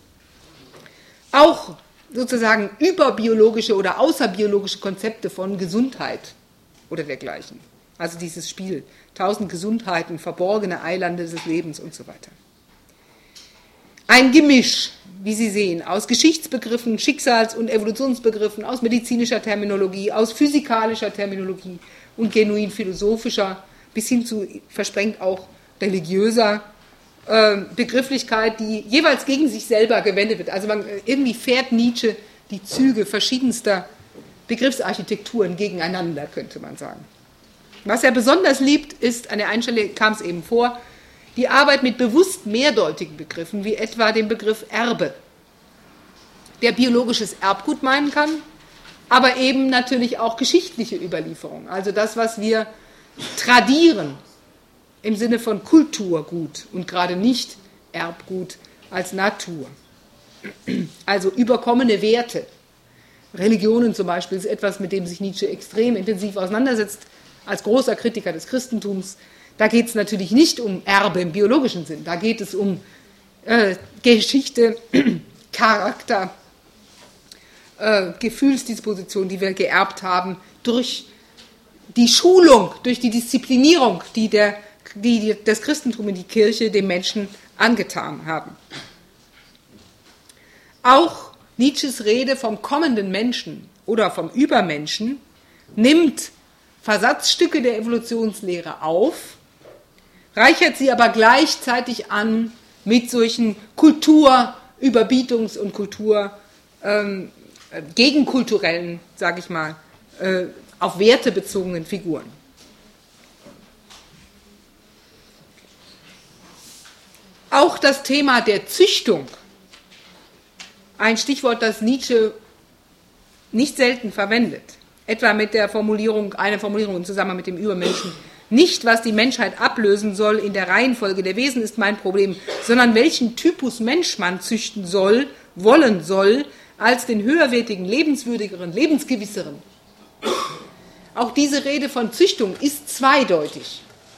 auch sozusagen überbiologische oder außerbiologische Konzepte von Gesundheit oder dergleichen. Also dieses Spiel, tausend Gesundheiten, verborgene Eilande des Lebens und so weiter. Ein Gemisch, wie Sie sehen, aus Geschichtsbegriffen, Schicksals- und Evolutionsbegriffen, aus medizinischer Terminologie, aus physikalischer Terminologie und genuin philosophischer, bis hin zu versprengt auch religiöser äh, Begrifflichkeit, die jeweils gegen sich selber gewendet wird. Also man, irgendwie fährt Nietzsche die Züge verschiedenster Begriffsarchitekturen gegeneinander, könnte man sagen. Was er besonders liebt, ist, an der einen Stelle kam es eben vor, die Arbeit mit bewusst mehrdeutigen Begriffen, wie etwa dem Begriff Erbe, der biologisches Erbgut meinen kann, aber eben natürlich auch geschichtliche Überlieferung, also das, was wir tradieren im Sinne von Kulturgut und gerade nicht Erbgut als Natur. Also überkommene Werte. Religionen zum Beispiel ist etwas, mit dem sich Nietzsche extrem intensiv auseinandersetzt, als großer Kritiker des Christentums. Da geht es natürlich nicht um Erbe im biologischen Sinn, da geht es um äh, Geschichte, Charakter, äh, Gefühlsdisposition, die wir geerbt haben, durch die Schulung, durch die Disziplinierung, die, der, die das Christentum und die Kirche dem Menschen angetan haben. Auch Nietzsches Rede vom kommenden Menschen oder vom Übermenschen nimmt Versatzstücke der Evolutionslehre auf, reichert sie aber gleichzeitig an mit solchen Kulturüberbietungs- und Kultur, ähm, gegenkulturellen, sage ich mal, äh, auf Werte bezogenen Figuren. Auch das Thema der Züchtung, ein Stichwort, das Nietzsche nicht selten verwendet, etwa mit der Formulierung, einer Formulierung im Zusammenhang mit dem Übermenschen, nicht, was die Menschheit ablösen soll in der Reihenfolge der Wesen ist mein Problem, sondern welchen Typus Mensch man züchten soll, wollen soll, als den höherwertigen, lebenswürdigeren, lebensgewisseren. Auch diese Rede von Züchtung ist zweideutig.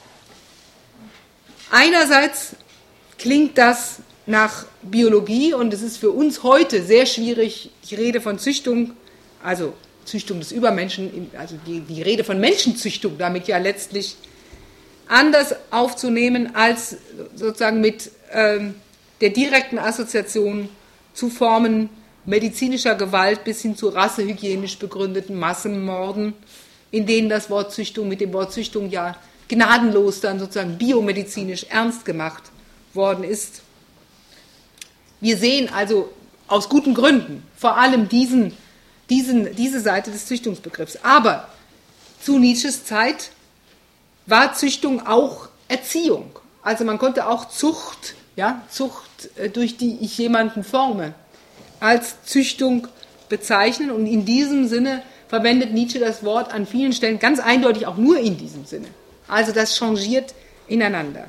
Einerseits klingt das nach Biologie und es ist für uns heute sehr schwierig, die Rede von Züchtung, also Züchtung des Übermenschen, also die, die Rede von Menschenzüchtung damit ja letztlich anders aufzunehmen als sozusagen mit ähm, der direkten Assoziation zu Formen medizinischer Gewalt bis hin zu rassehygienisch begründeten Massenmorden, in denen das Wort Züchtung mit dem Wort Züchtung ja gnadenlos dann sozusagen biomedizinisch ernst gemacht worden ist. Wir sehen also aus guten Gründen vor allem diesen, diesen, diese Seite des Züchtungsbegriffs. Aber zu Nietzsches Zeit war Züchtung auch Erziehung. Also man konnte auch Zucht, ja, Zucht, durch die ich jemanden forme, als Züchtung bezeichnen. Und in diesem Sinne verwendet Nietzsche das Wort an vielen Stellen ganz eindeutig auch nur in diesem Sinne. Also das changiert ineinander.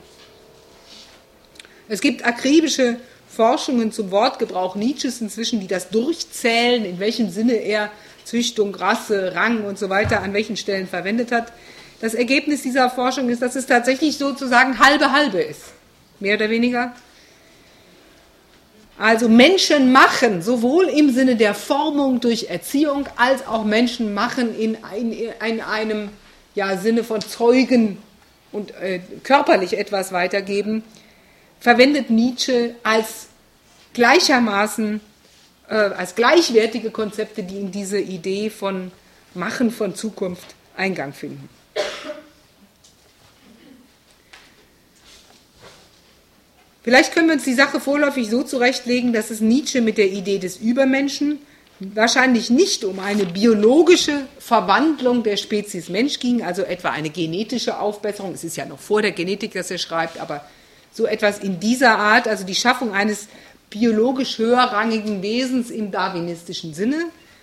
Es gibt akribische Forschungen zum Wortgebrauch Nietzsches inzwischen, die das durchzählen, in welchem Sinne er Züchtung, Rasse, Rang und so weiter an welchen Stellen verwendet hat. Das Ergebnis dieser Forschung ist, dass es tatsächlich sozusagen halbe halbe ist, mehr oder weniger. Also Menschen machen, sowohl im Sinne der Formung durch Erziehung, als auch Menschen machen in, ein, in einem ja, Sinne von Zeugen und äh, körperlich etwas weitergeben, verwendet Nietzsche als gleichermaßen, äh, als gleichwertige Konzepte, die in diese Idee von Machen von Zukunft Eingang finden. Vielleicht können wir uns die Sache vorläufig so zurechtlegen, dass es Nietzsche mit der Idee des Übermenschen wahrscheinlich nicht um eine biologische Verwandlung der Spezies Mensch ging, also etwa eine genetische Aufbesserung. Es ist ja noch vor der Genetik, dass er schreibt, aber so etwas in dieser Art, also die Schaffung eines biologisch höherrangigen Wesens im darwinistischen Sinne.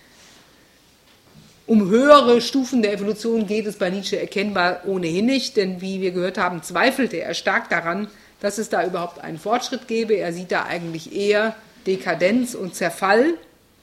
Um höhere Stufen der Evolution geht es bei Nietzsche erkennbar ohnehin nicht, denn wie wir gehört haben, zweifelte er stark daran, dass es da überhaupt einen Fortschritt gäbe. Er sieht da eigentlich eher Dekadenz und Zerfall.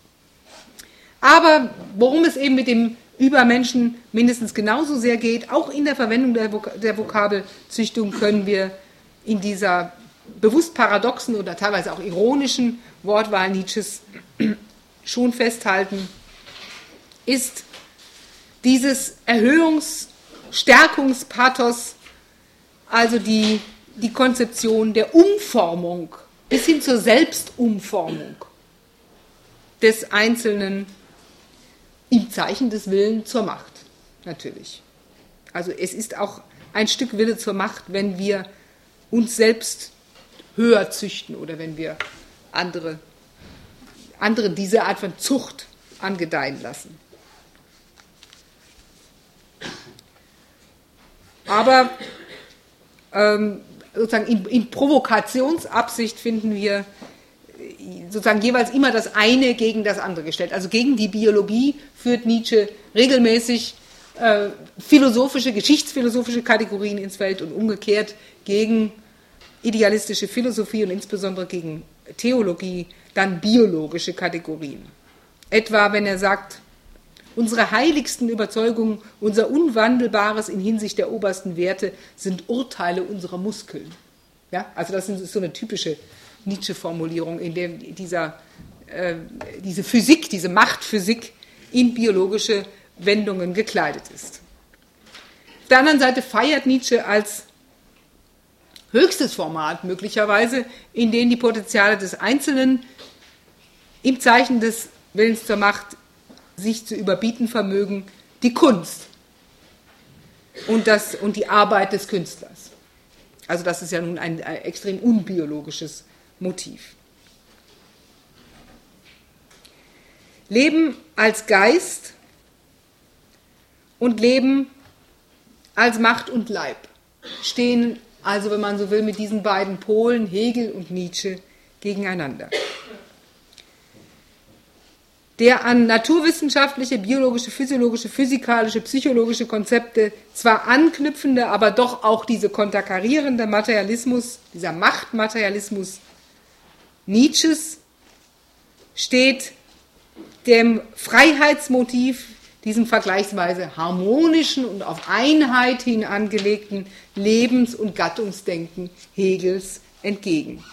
Aber worum es eben mit dem Übermenschen mindestens genauso sehr geht, auch in der Verwendung der, Vok- der Vokabel Züchtung, können wir in dieser bewusst paradoxen oder teilweise auch ironischen Wortwahl Nietzsches schon festhalten, ist dieses Erhöhungs-, Stärkungspathos, also die, die Konzeption der Umformung bis hin zur Selbstumformung des Einzelnen im Zeichen des Willens zur Macht, natürlich. Also es ist auch ein Stück Wille zur Macht, wenn wir uns selbst höher züchten oder wenn wir andere, andere diese Art von Zucht angedeihen lassen. Aber ähm, sozusagen in, in Provokationsabsicht finden wir sozusagen jeweils immer das eine gegen das andere gestellt. Also gegen die Biologie führt Nietzsche regelmäßig äh, philosophische, geschichtsphilosophische Kategorien ins Feld und umgekehrt gegen idealistische Philosophie und insbesondere gegen Theologie dann biologische Kategorien. Etwa wenn er sagt, unsere heiligsten Überzeugungen, unser Unwandelbares in Hinsicht der obersten Werte sind Urteile unserer Muskeln. Ja, also das ist so eine typische Nietzsche-Formulierung, in der dieser äh, diese Physik, diese Machtphysik in biologische Wendungen gekleidet ist. Auf der anderen Seite feiert Nietzsche als höchstes Format möglicherweise, in dem die Potenziale des Einzelnen im Zeichen des Willens zur Macht sich zu überbieten vermögen, die Kunst und, das, und die Arbeit des Künstlers. Also das ist ja nun ein, ein extrem unbiologisches Motiv. Leben als Geist und Leben als Macht und Leib stehen also, wenn man so will, mit diesen beiden Polen, Hegel und Nietzsche, gegeneinander. Der an naturwissenschaftliche, biologische, physiologische, physikalische, psychologische Konzepte zwar anknüpfende, aber doch auch diese konterkarierende Materialismus, dieser Machtmaterialismus Nietzsches steht dem Freiheitsmotiv, diesem vergleichsweise harmonischen und auf Einheit hin angelegten Lebens- und Gattungsdenken Hegels entgegen.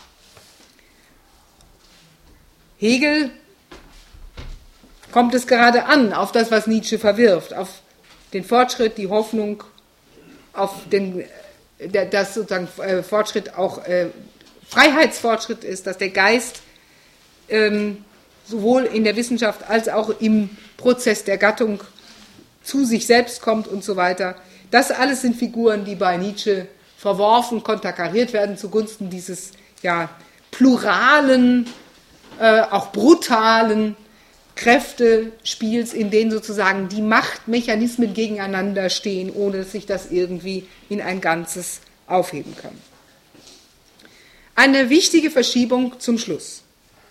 Hegel kommt es gerade an, auf das, was Nietzsche verwirft, auf den Fortschritt, die Hoffnung, auf den, dass sozusagen Fortschritt auch äh, Freiheitsfortschritt ist, dass der Geist ähm, sowohl in der Wissenschaft als auch im Prozess der Gattung zu sich selbst kommt und so weiter. Das alles sind Figuren, die bei Nietzsche verworfen, konterkariert werden zugunsten dieses ja, pluralen, äh, auch brutalen Kräftespiels, in denen sozusagen die Machtmechanismen gegeneinander stehen, ohne dass sich das irgendwie in ein Ganzes aufheben kann. Eine wichtige Verschiebung zum Schluss.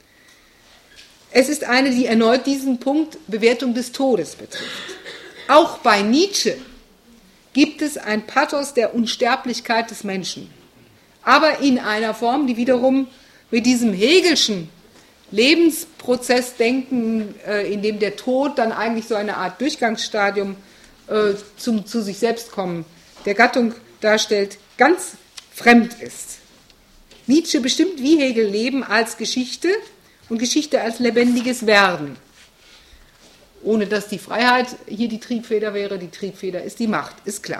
Es ist eine, die erneut diesen Punkt Bewertung des Todes betrifft. Auch bei Nietzsche gibt es ein Pathos der Unsterblichkeit des Menschen, aber in einer Form, die wiederum mit diesem Hegelschen Lebensprozessdenken, äh, in dem der Tod dann eigentlich so eine Art Durchgangsstadium äh, zum zu sich selbst kommen der Gattung darstellt, ganz fremd ist. Nietzsche bestimmt wie Hegel Leben als Geschichte und Geschichte als lebendiges Werden. Ohne dass die Freiheit hier die Triebfeder wäre, die Triebfeder ist die Macht, ist klar.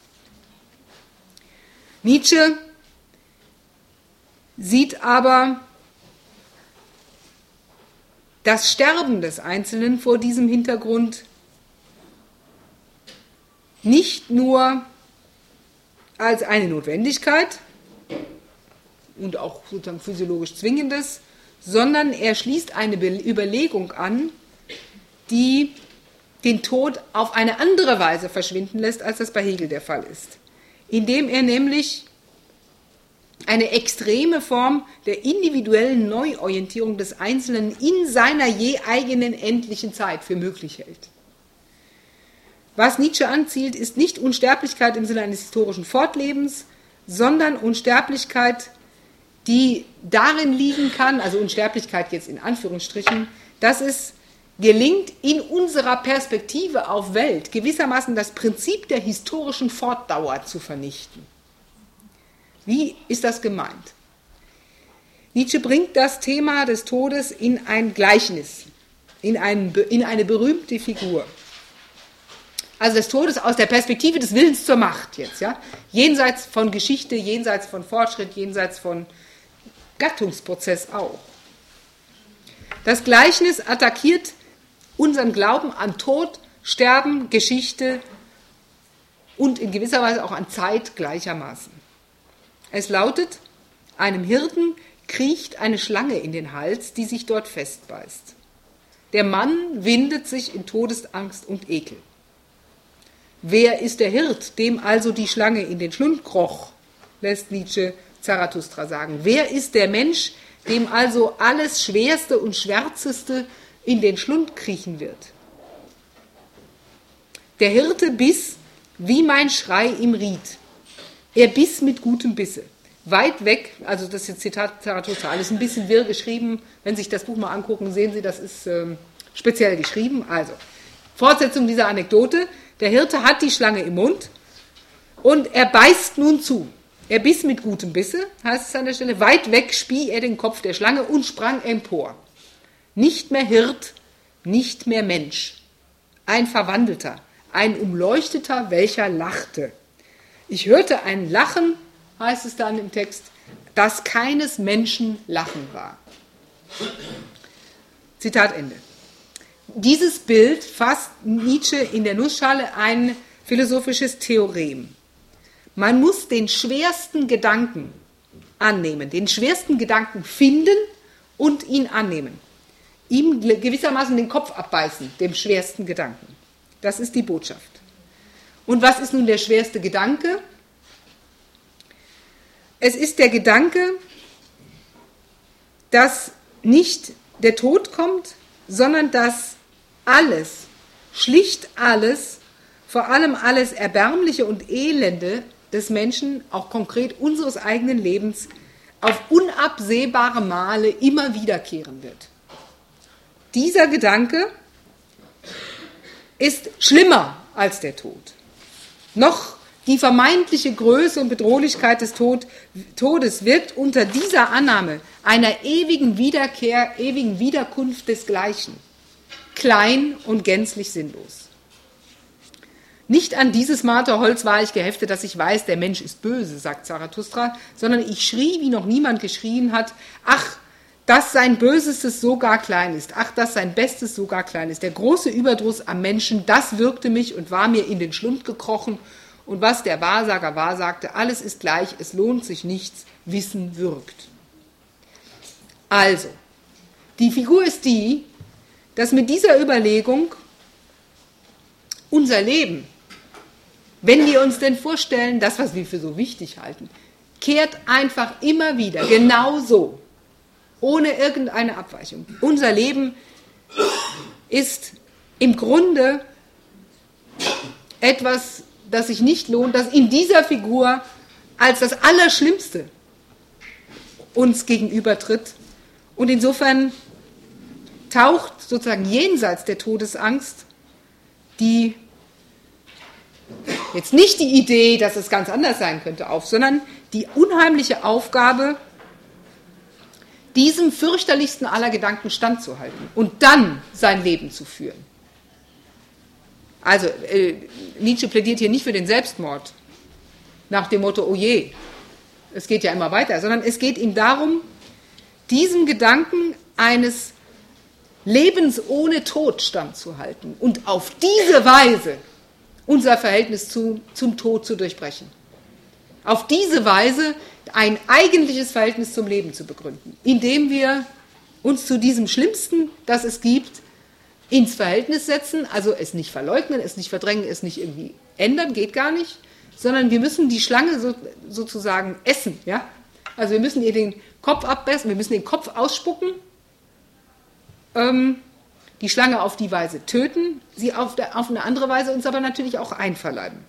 Nietzsche sieht aber das Sterben des Einzelnen vor diesem Hintergrund nicht nur als eine Notwendigkeit und auch sozusagen physiologisch Zwingendes, sondern er schließt eine Überlegung an, die den Tod auf eine andere Weise verschwinden lässt, als das bei Hegel der Fall ist. Indem er nämlich eine extreme Form der individuellen Neuorientierung des Einzelnen in seiner je eigenen endlichen Zeit für möglich hält. Was Nietzsche anzielt, ist nicht Unsterblichkeit im Sinne eines historischen Fortlebens, sondern Unsterblichkeit, die darin liegen kann, also Unsterblichkeit jetzt in Anführungsstrichen, dass es gelingt, in unserer Perspektive auf Welt gewissermaßen das Prinzip der historischen Fortdauer zu vernichten. Wie ist das gemeint? Nietzsche bringt das Thema des Todes in ein Gleichnis, in, ein, in eine berühmte Figur. Also des Todes aus der Perspektive des Willens zur Macht jetzt, ja? Jenseits von Geschichte, jenseits von Fortschritt, jenseits von Gattungsprozess auch. Das Gleichnis attackiert unseren Glauben an Tod, Sterben, Geschichte und in gewisser Weise auch an Zeit gleichermaßen. Es lautet, einem Hirten kriecht eine Schlange in den Hals, die sich dort festbeißt. Der Mann windet sich in Todesangst und Ekel. Wer ist der Hirt, dem also die Schlange in den Schlund kroch, lässt Nietzsche Zarathustra sagen. Wer ist der Mensch, dem also alles Schwerste und Schwärzeste in den Schlund kriechen wird? Der Hirte biss, wie mein Schrei im Ried. Er biss mit gutem Bisse. Weit weg, also das ist jetzt Zitat Zarathustra, alles ein bisschen wirr geschrieben. Wenn Sie sich das Buch mal angucken, sehen Sie, das ist ähm, speziell geschrieben. Also, Fortsetzung dieser Anekdote. Der Hirte hat die Schlange im Mund und er beißt nun zu. Er biss mit gutem Bisse, heißt es an der Stelle. Weit weg spie er den Kopf der Schlange und sprang empor. nicht mehr Hirt, nicht mehr Mensch. Ein Verwandelter, ein Umleuchteter, welcher lachte. Ich hörte ein Lachen, heißt es dann im Text, das keines Menschen Lachen war. Zitat Ende. Dieses Bild fasst Nietzsche in der Nussschale ein philosophisches Theorem. Man muss den schwersten Gedanken annehmen, den schwersten Gedanken finden und ihn annehmen. Ihm gewissermaßen den Kopf abbeißen, dem schwersten Gedanken. Das ist die Botschaft. Und was ist nun der schwerste Gedanke? Es ist der Gedanke, dass nicht der Tod kommt, sondern dass alles, schlicht alles, vor allem alles Erbärmliche und Elende des Menschen, auch konkret unseres eigenen Lebens, auf unabsehbare Male immer wiederkehren wird. Dieser Gedanke ist schlimmer als der Tod. Noch die vermeintliche Größe und Bedrohlichkeit des Tod, Todes wirkt unter dieser Annahme einer ewigen Wiederkehr, ewigen Wiederkunft desgleichen, klein und gänzlich sinnlos. Nicht an dieses Marterholz war ich geheftet, dass ich weiß, der Mensch ist böse, sagt Zarathustra, sondern ich schrie, wie noch niemand geschrien hat, ach, dass sein Bösestes so gar klein ist, ach, dass sein Bestes so gar klein ist. Der große Überdruss am Menschen, das wirkte mich und war mir in den Schlund gekrochen. Und was der Wahrsager wahrsagte, alles ist gleich, es lohnt sich nichts, Wissen würgt. Also, die Figur ist die, dass mit dieser Überlegung unser Leben, wenn wir uns denn vorstellen, das, was wir für so wichtig halten, kehrt einfach immer wieder, genau so, ohne irgendeine Abweichung. Unser Leben ist im Grunde etwas, das sich nicht lohnt, das in dieser Figur als das Allerschlimmste uns gegenübertritt. Und insofern taucht sozusagen jenseits der Todesangst die, jetzt nicht die Idee, dass es ganz anders sein könnte, auf, sondern die unheimliche Aufgabe, diesem fürchterlichsten aller Gedanken standzuhalten und dann sein Leben zu führen. Also äh, Nietzsche plädiert hier nicht für den Selbstmord, nach dem Motto, oh je, es geht ja immer weiter, sondern es geht ihm darum, diesem Gedanken eines Lebens ohne Tod standzuhalten und auf diese Weise unser Verhältnis zu, zum Tod zu durchbrechen. Auf diese Weise ein eigentliches Verhältnis zum Leben zu begründen, indem wir uns zu diesem Schlimmsten, das es gibt, ins Verhältnis setzen, also es nicht verleugnen, es nicht verdrängen, es nicht irgendwie ändern, geht gar nicht, sondern wir müssen die Schlange so, sozusagen essen. Ja? Also wir müssen ihr den Kopf abbeißen, wir müssen den Kopf ausspucken, ähm, die Schlange auf die Weise töten, sie auf, der, auf eine andere Weise uns aber natürlich auch einverleiben.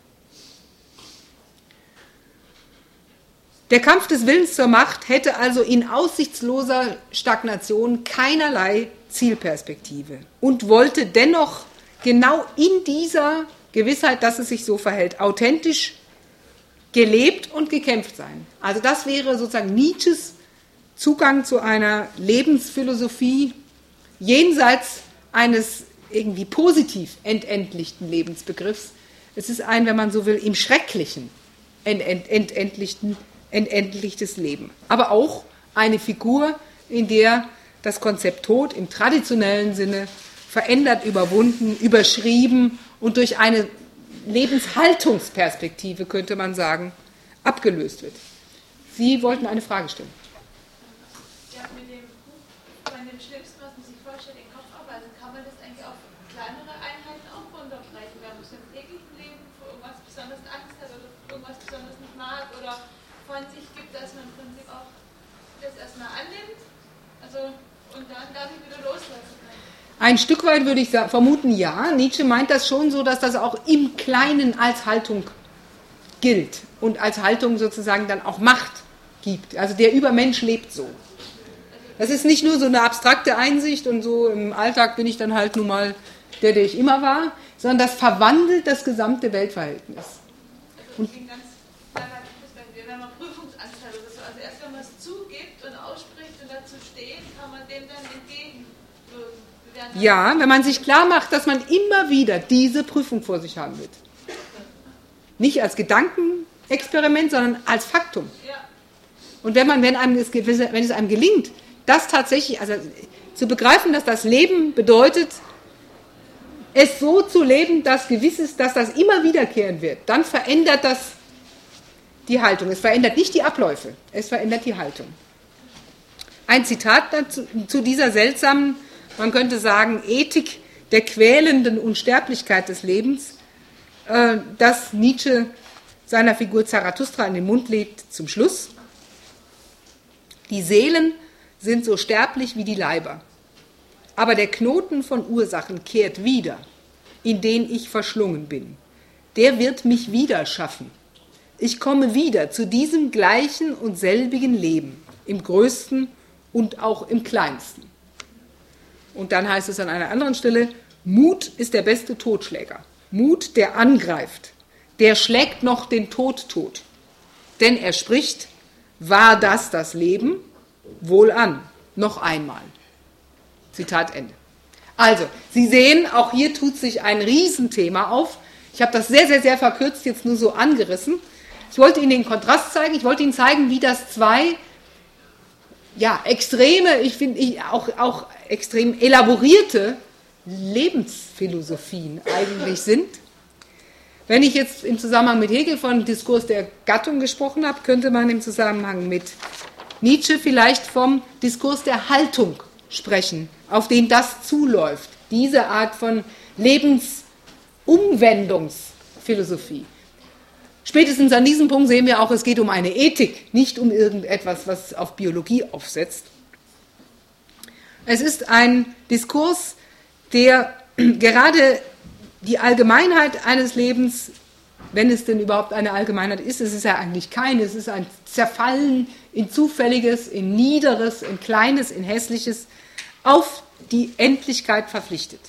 Der Kampf des Willens zur Macht hätte also in aussichtsloser Stagnation keinerlei Zielperspektive und wollte dennoch genau in dieser Gewissheit, dass es sich so verhält, authentisch gelebt und gekämpft sein. Also das wäre sozusagen Nietzsches Zugang zu einer Lebensphilosophie jenseits eines irgendwie positiv entendlichten Lebensbegriffs. Es ist ein, wenn man so will, im Schrecklichen entendlichten entendlichtes Leben. Aber auch eine Figur, in der das Konzept Tod im traditionellen Sinne verändert, überwunden, überschrieben und durch eine Lebenshaltungsperspektive, könnte man sagen, abgelöst wird. Sie wollten eine Frage stellen. Ja, mit dem, bei dem Schlimmsten, was man sich vorstellt, den Kopf abbeißen, kann man das eigentlich auf kleinere Einheiten auch runterbrechen, wenn man im täglichen Leben vor irgendwas besonders Angst hat oder irgendwas besonders nicht mag oder von sich gibt, dass man im Prinzip auch das erstmal annimmt, also und dann damit wieder loslassen kann. Ein Stück weit würde ich sagen, vermuten, ja. Nietzsche meint das schon so, dass das auch im Kleinen als Haltung gilt und als Haltung sozusagen dann auch Macht gibt. Also der Übermensch lebt so. Das ist nicht nur so eine abstrakte Einsicht und so im Alltag bin ich dann halt nun mal der, der ich immer war, sondern das verwandelt das gesamte Weltverhältnis. Und wenn man Prüfungsangst hat oder so, also erst wenn man es zugibt und ausspricht und dazu steht, kann man dem dann entgegen. Ja, wenn man sich klar macht, dass man immer wieder diese Prüfung vor sich haben wird. Nicht als Gedankenexperiment, sondern als Faktum. Und wenn, man, wenn, einem es, wenn es einem gelingt, das tatsächlich, also zu begreifen, dass das Leben bedeutet, es so zu leben, dass gewiss ist, dass das immer wiederkehren wird, dann verändert das die Haltung. Es verändert nicht die Abläufe, es verändert die Haltung. Ein Zitat dazu, zu dieser seltsamen, man könnte sagen, Ethik der quälenden Unsterblichkeit des Lebens, äh, das Nietzsche seiner Figur Zarathustra in den Mund legt zum Schluss. Die Seelen sind so sterblich wie die Leiber, aber der Knoten von Ursachen kehrt wieder, in den ich verschlungen bin. Der wird mich wieder schaffen. Ich komme wieder zu diesem gleichen und selbigen Leben, im Größten und auch im Kleinsten. Und dann heißt es an einer anderen Stelle, Mut ist der beste Totschläger. Mut, der angreift, der schlägt noch den Tod tot. Denn er spricht, war das das Leben? Wohlan, noch einmal. Zitat Ende. Also, Sie sehen, auch hier tut sich ein Riesenthema auf. Ich habe das sehr, sehr, sehr verkürzt jetzt nur so angerissen. Ich wollte Ihnen den Kontrast zeigen. Ich wollte Ihnen zeigen, wie das zwei ja, extreme, ich finde ich, auch, auch extrem elaborierte Lebensphilosophien eigentlich sind. Wenn ich jetzt im Zusammenhang mit Hegel von Diskurs der Gattung gesprochen habe, könnte man im Zusammenhang mit Nietzsche vielleicht vom Diskurs der Haltung sprechen, auf den das zuläuft, diese Art von Lebensumwendungsphilosophie. Spätestens an diesem Punkt sehen wir auch, es geht um eine Ethik, nicht um irgendetwas, was auf Biologie aufsetzt. Es ist ein Diskurs, der gerade die Allgemeinheit eines Lebens, wenn es denn überhaupt eine Allgemeinheit ist, es ist ja eigentlich keine, es ist ein Zerfallen in Zufälliges, in Niederes, in Kleines, in Hässliches, auf die Endlichkeit verpflichtet.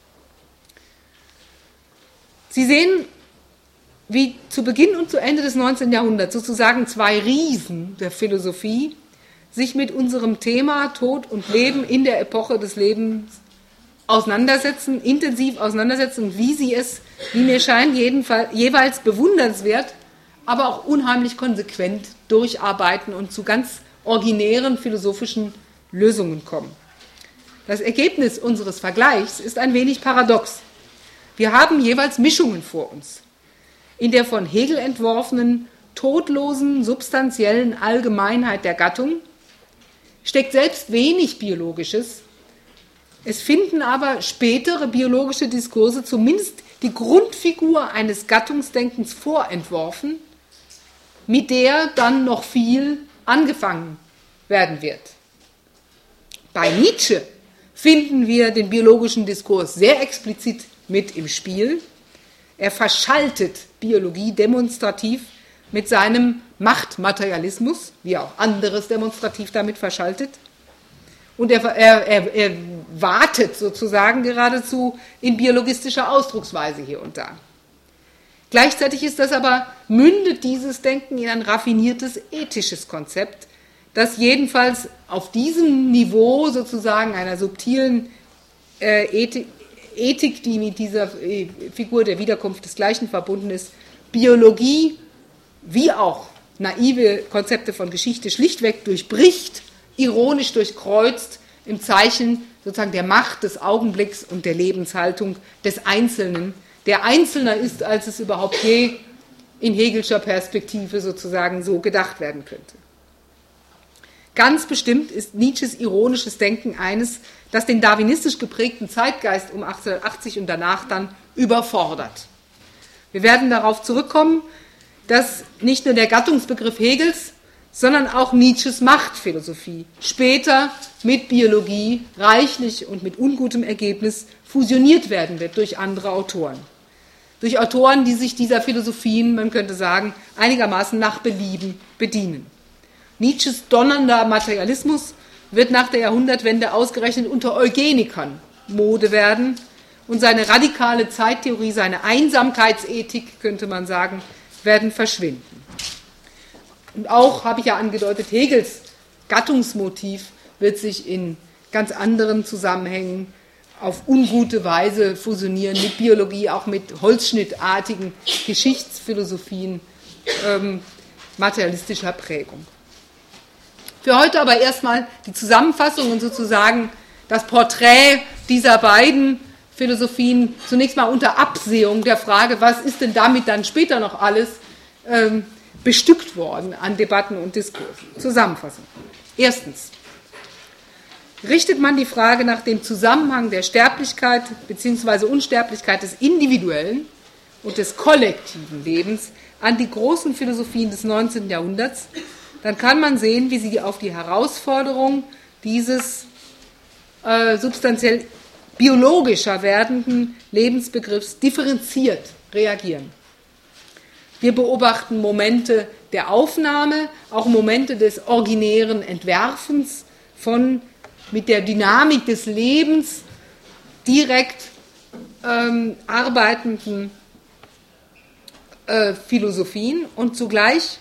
Sie sehen, wie zu Beginn und zu Ende des neunzehnten Jahrhunderts sozusagen zwei Riesen der Philosophie sich mit unserem Thema Tod und Leben in der Epoche des Lebens auseinandersetzen, intensiv auseinandersetzen und wie sie es, wie mir scheint, jedenfalls, jeweils bewundernswert, aber auch unheimlich konsequent durcharbeiten und zu ganz originären philosophischen Lösungen kommen. Das Ergebnis unseres Vergleichs ist ein wenig paradox. Wir haben jeweils Mischungen vor uns. In der von Hegel entworfenen, todlosen, substanziellen Allgemeinheit der Gattung steckt selbst wenig Biologisches. Es finden aber spätere biologische Diskurse zumindest die Grundfigur eines Gattungsdenkens vorentworfen, mit der dann noch viel angefangen werden wird. Bei Nietzsche finden wir den biologischen Diskurs sehr explizit mit im Spiel. Er verschaltet Biologie demonstrativ mit seinem Machtmaterialismus, wie er auch anderes demonstrativ damit verschaltet. Und er, er, er, er wartet sozusagen geradezu in biologistischer Ausdrucksweise hier und da. Gleichzeitig ist das aber, mündet dieses Denken in ein raffiniertes ethisches Konzept, das jedenfalls auf diesem Niveau sozusagen einer subtilen äh, Ethik, Ethik, die mit dieser Figur der Wiederkunft desgleichen verbunden ist, Biologie wie auch naive Konzepte von Geschichte schlichtweg durchbricht, ironisch durchkreuzt, im Zeichen sozusagen der Macht des Augenblicks und der Lebenshaltung des Einzelnen, der einzelner ist, als es überhaupt je in Hegelscher Perspektive sozusagen so gedacht werden könnte. Ganz bestimmt ist Nietzsches ironisches Denken eines, das den darwinistisch geprägten Zeitgeist um achtzehnhundertachtzig und danach dann überfordert. Wir werden darauf zurückkommen, dass nicht nur der Gattungsbegriff Hegels, sondern auch Nietzsches Machtphilosophie später mit Biologie reichlich und mit ungutem Ergebnis fusioniert werden wird durch andere Autoren. Durch Autoren, die sich dieser Philosophien, man könnte sagen, einigermaßen nach Belieben bedienen. Nietzsches donnernder Materialismus wird nach der Jahrhundertwende ausgerechnet unter Eugenikern Mode werden und seine radikale Zeittheorie, seine Einsamkeitsethik, könnte man sagen, werden verschwinden. Und auch, habe ich ja angedeutet, Hegels Gattungsmotiv wird sich in ganz anderen Zusammenhängen auf ungute Weise fusionieren mit Biologie, auch mit holzschnittartigen Geschichtsphilosophien ähm, materialistischer Prägung. Für heute aber erstmal die Zusammenfassung und sozusagen das Porträt dieser beiden Philosophien, zunächst mal unter Absehung der Frage, was ist denn damit dann später noch alles ähm, bestückt worden an Debatten und Diskursen. Zusammenfassung. Erstens. Richtet man die Frage nach dem Zusammenhang der Sterblichkeit bzw. Unsterblichkeit des individuellen und des kollektiven Lebens an die großen Philosophien des neunzehnten Jahrhunderts, dann kann man sehen, wie sie auf die Herausforderung dieses äh, substanziell biologischer werdenden Lebensbegriffs differenziert reagieren. Wir beobachten Momente der Aufnahme, auch Momente des originären Entwerfens von mit der Dynamik des Lebens direkt ähm, arbeitenden äh, Philosophien, und zugleich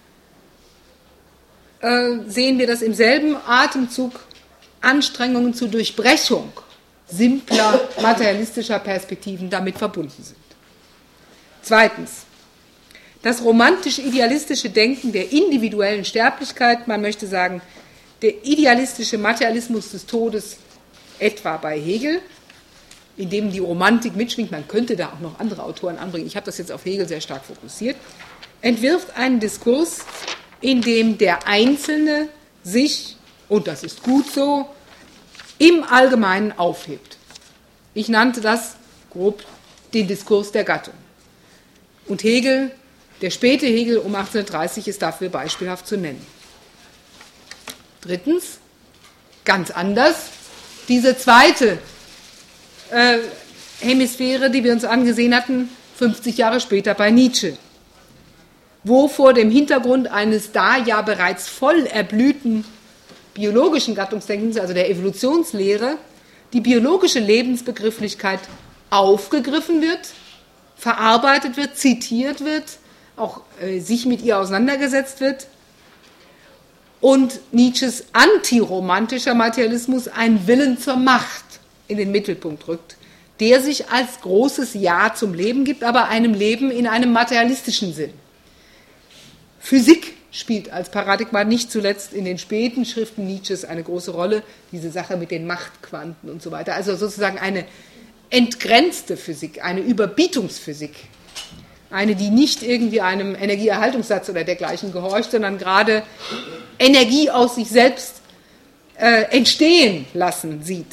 äh, sehen wir, dass im selben Atemzug Anstrengungen zur Durchbrechung simpler materialistischer Perspektiven damit verbunden sind. Zweitens. Das romantisch-idealistische Denken der individuellen Sterblichkeit, man möchte sagen, der idealistische Materialismus des Todes, etwa bei Hegel, in dem die Romantik mitschwingt, man könnte da auch noch andere Autoren anbringen, ich habe das jetzt auf Hegel sehr stark fokussiert, entwirft einen Diskurs, in dem der Einzelne sich, und das ist gut so, im Allgemeinen aufhebt. Ich nannte das grob den Diskurs der Gattung. Und Hegel, der späte Hegel um achtzehnhundertdreißig, ist dafür beispielhaft zu nennen. Drittens, ganz anders, diese zweite äh, Hemisphäre, die wir uns angesehen hatten, fünfzig Jahre später bei Nietzsche, wo vor dem Hintergrund eines da ja bereits voll erblühten biologischen Gattungsdenkens, also der Evolutionslehre, die biologische Lebensbegrifflichkeit aufgegriffen wird, verarbeitet wird, zitiert wird, auch äh, sich mit ihr auseinandergesetzt wird, und Nietzsches antiromantischer Materialismus einen Willen zur Macht in den Mittelpunkt rückt, der sich als großes Ja zum Leben gibt, aber einem Leben in einem materialistischen Sinn. Physik spielt als Paradigma nicht zuletzt in den späten Schriften Nietzsches eine große Rolle, diese Sache mit den Machtquanten und so weiter, also sozusagen eine entgrenzte Physik, eine Überbietungsphysik, eine, die nicht irgendwie einem Energieerhaltungssatz oder dergleichen gehorcht, sondern gerade Energie aus sich selbst äh, entstehen lassen sieht.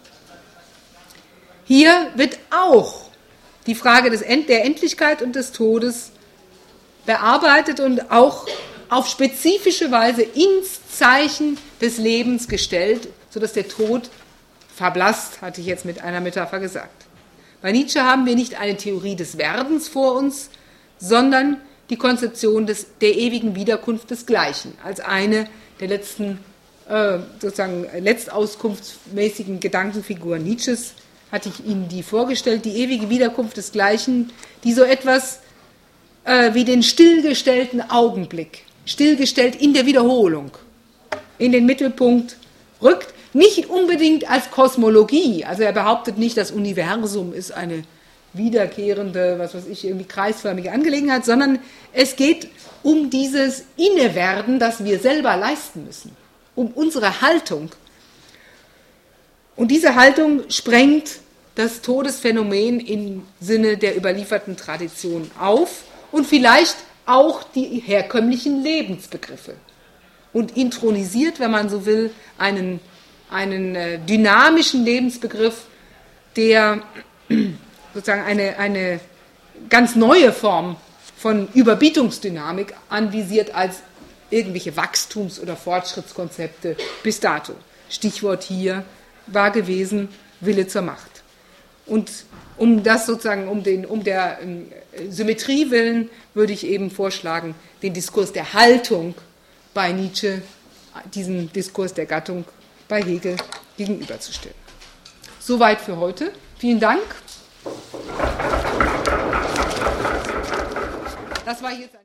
Hier wird auch die Frage des End- der Endlichkeit und des Todes bearbeitet und auch auf spezifische Weise ins Zeichen des Lebens gestellt, sodass der Tod verblasst, hatte ich jetzt mit einer Metapher gesagt. Bei Nietzsche haben wir nicht eine Theorie des Werdens vor uns, sondern die Konzeption des, der ewigen Wiederkunft des Gleichen als eine der letzten äh, sozusagen letztauskunftsmäßigen Gedankenfiguren Nietzsches, hatte ich Ihnen die vorgestellt, die ewige Wiederkunft des Gleichen, die so etwas äh, wie den stillgestellten Augenblick, stillgestellt in der Wiederholung, in den Mittelpunkt rückt, nicht unbedingt als Kosmologie, also er behauptet nicht, das Universum ist eine wiederkehrende, was weiß ich, irgendwie kreisförmige Angelegenheit, sondern es geht um dieses Innewerden, das wir selber leisten müssen, um unsere Haltung. Und diese Haltung sprengt das Todesphänomen im Sinne der überlieferten Tradition auf und vielleicht auch die herkömmlichen Lebensbegriffe und intronisiert, wenn man so will, einen, einen äh, dynamischen Lebensbegriff, der sozusagen eine, eine ganz neue Form von Überbietungsdynamik anvisiert als irgendwelche Wachstums- oder Fortschrittskonzepte bis dato. Stichwort hier war gewesen Wille zur Macht. Und um das sozusagen, um, den, um der ähm, Symmetrie willen, würde ich eben vorschlagen, den Diskurs der Haltung bei Nietzsche, diesen Diskurs der Gattung bei Hegel gegenüberzustellen. Soweit für heute. Vielen Dank. Das war jetzt ein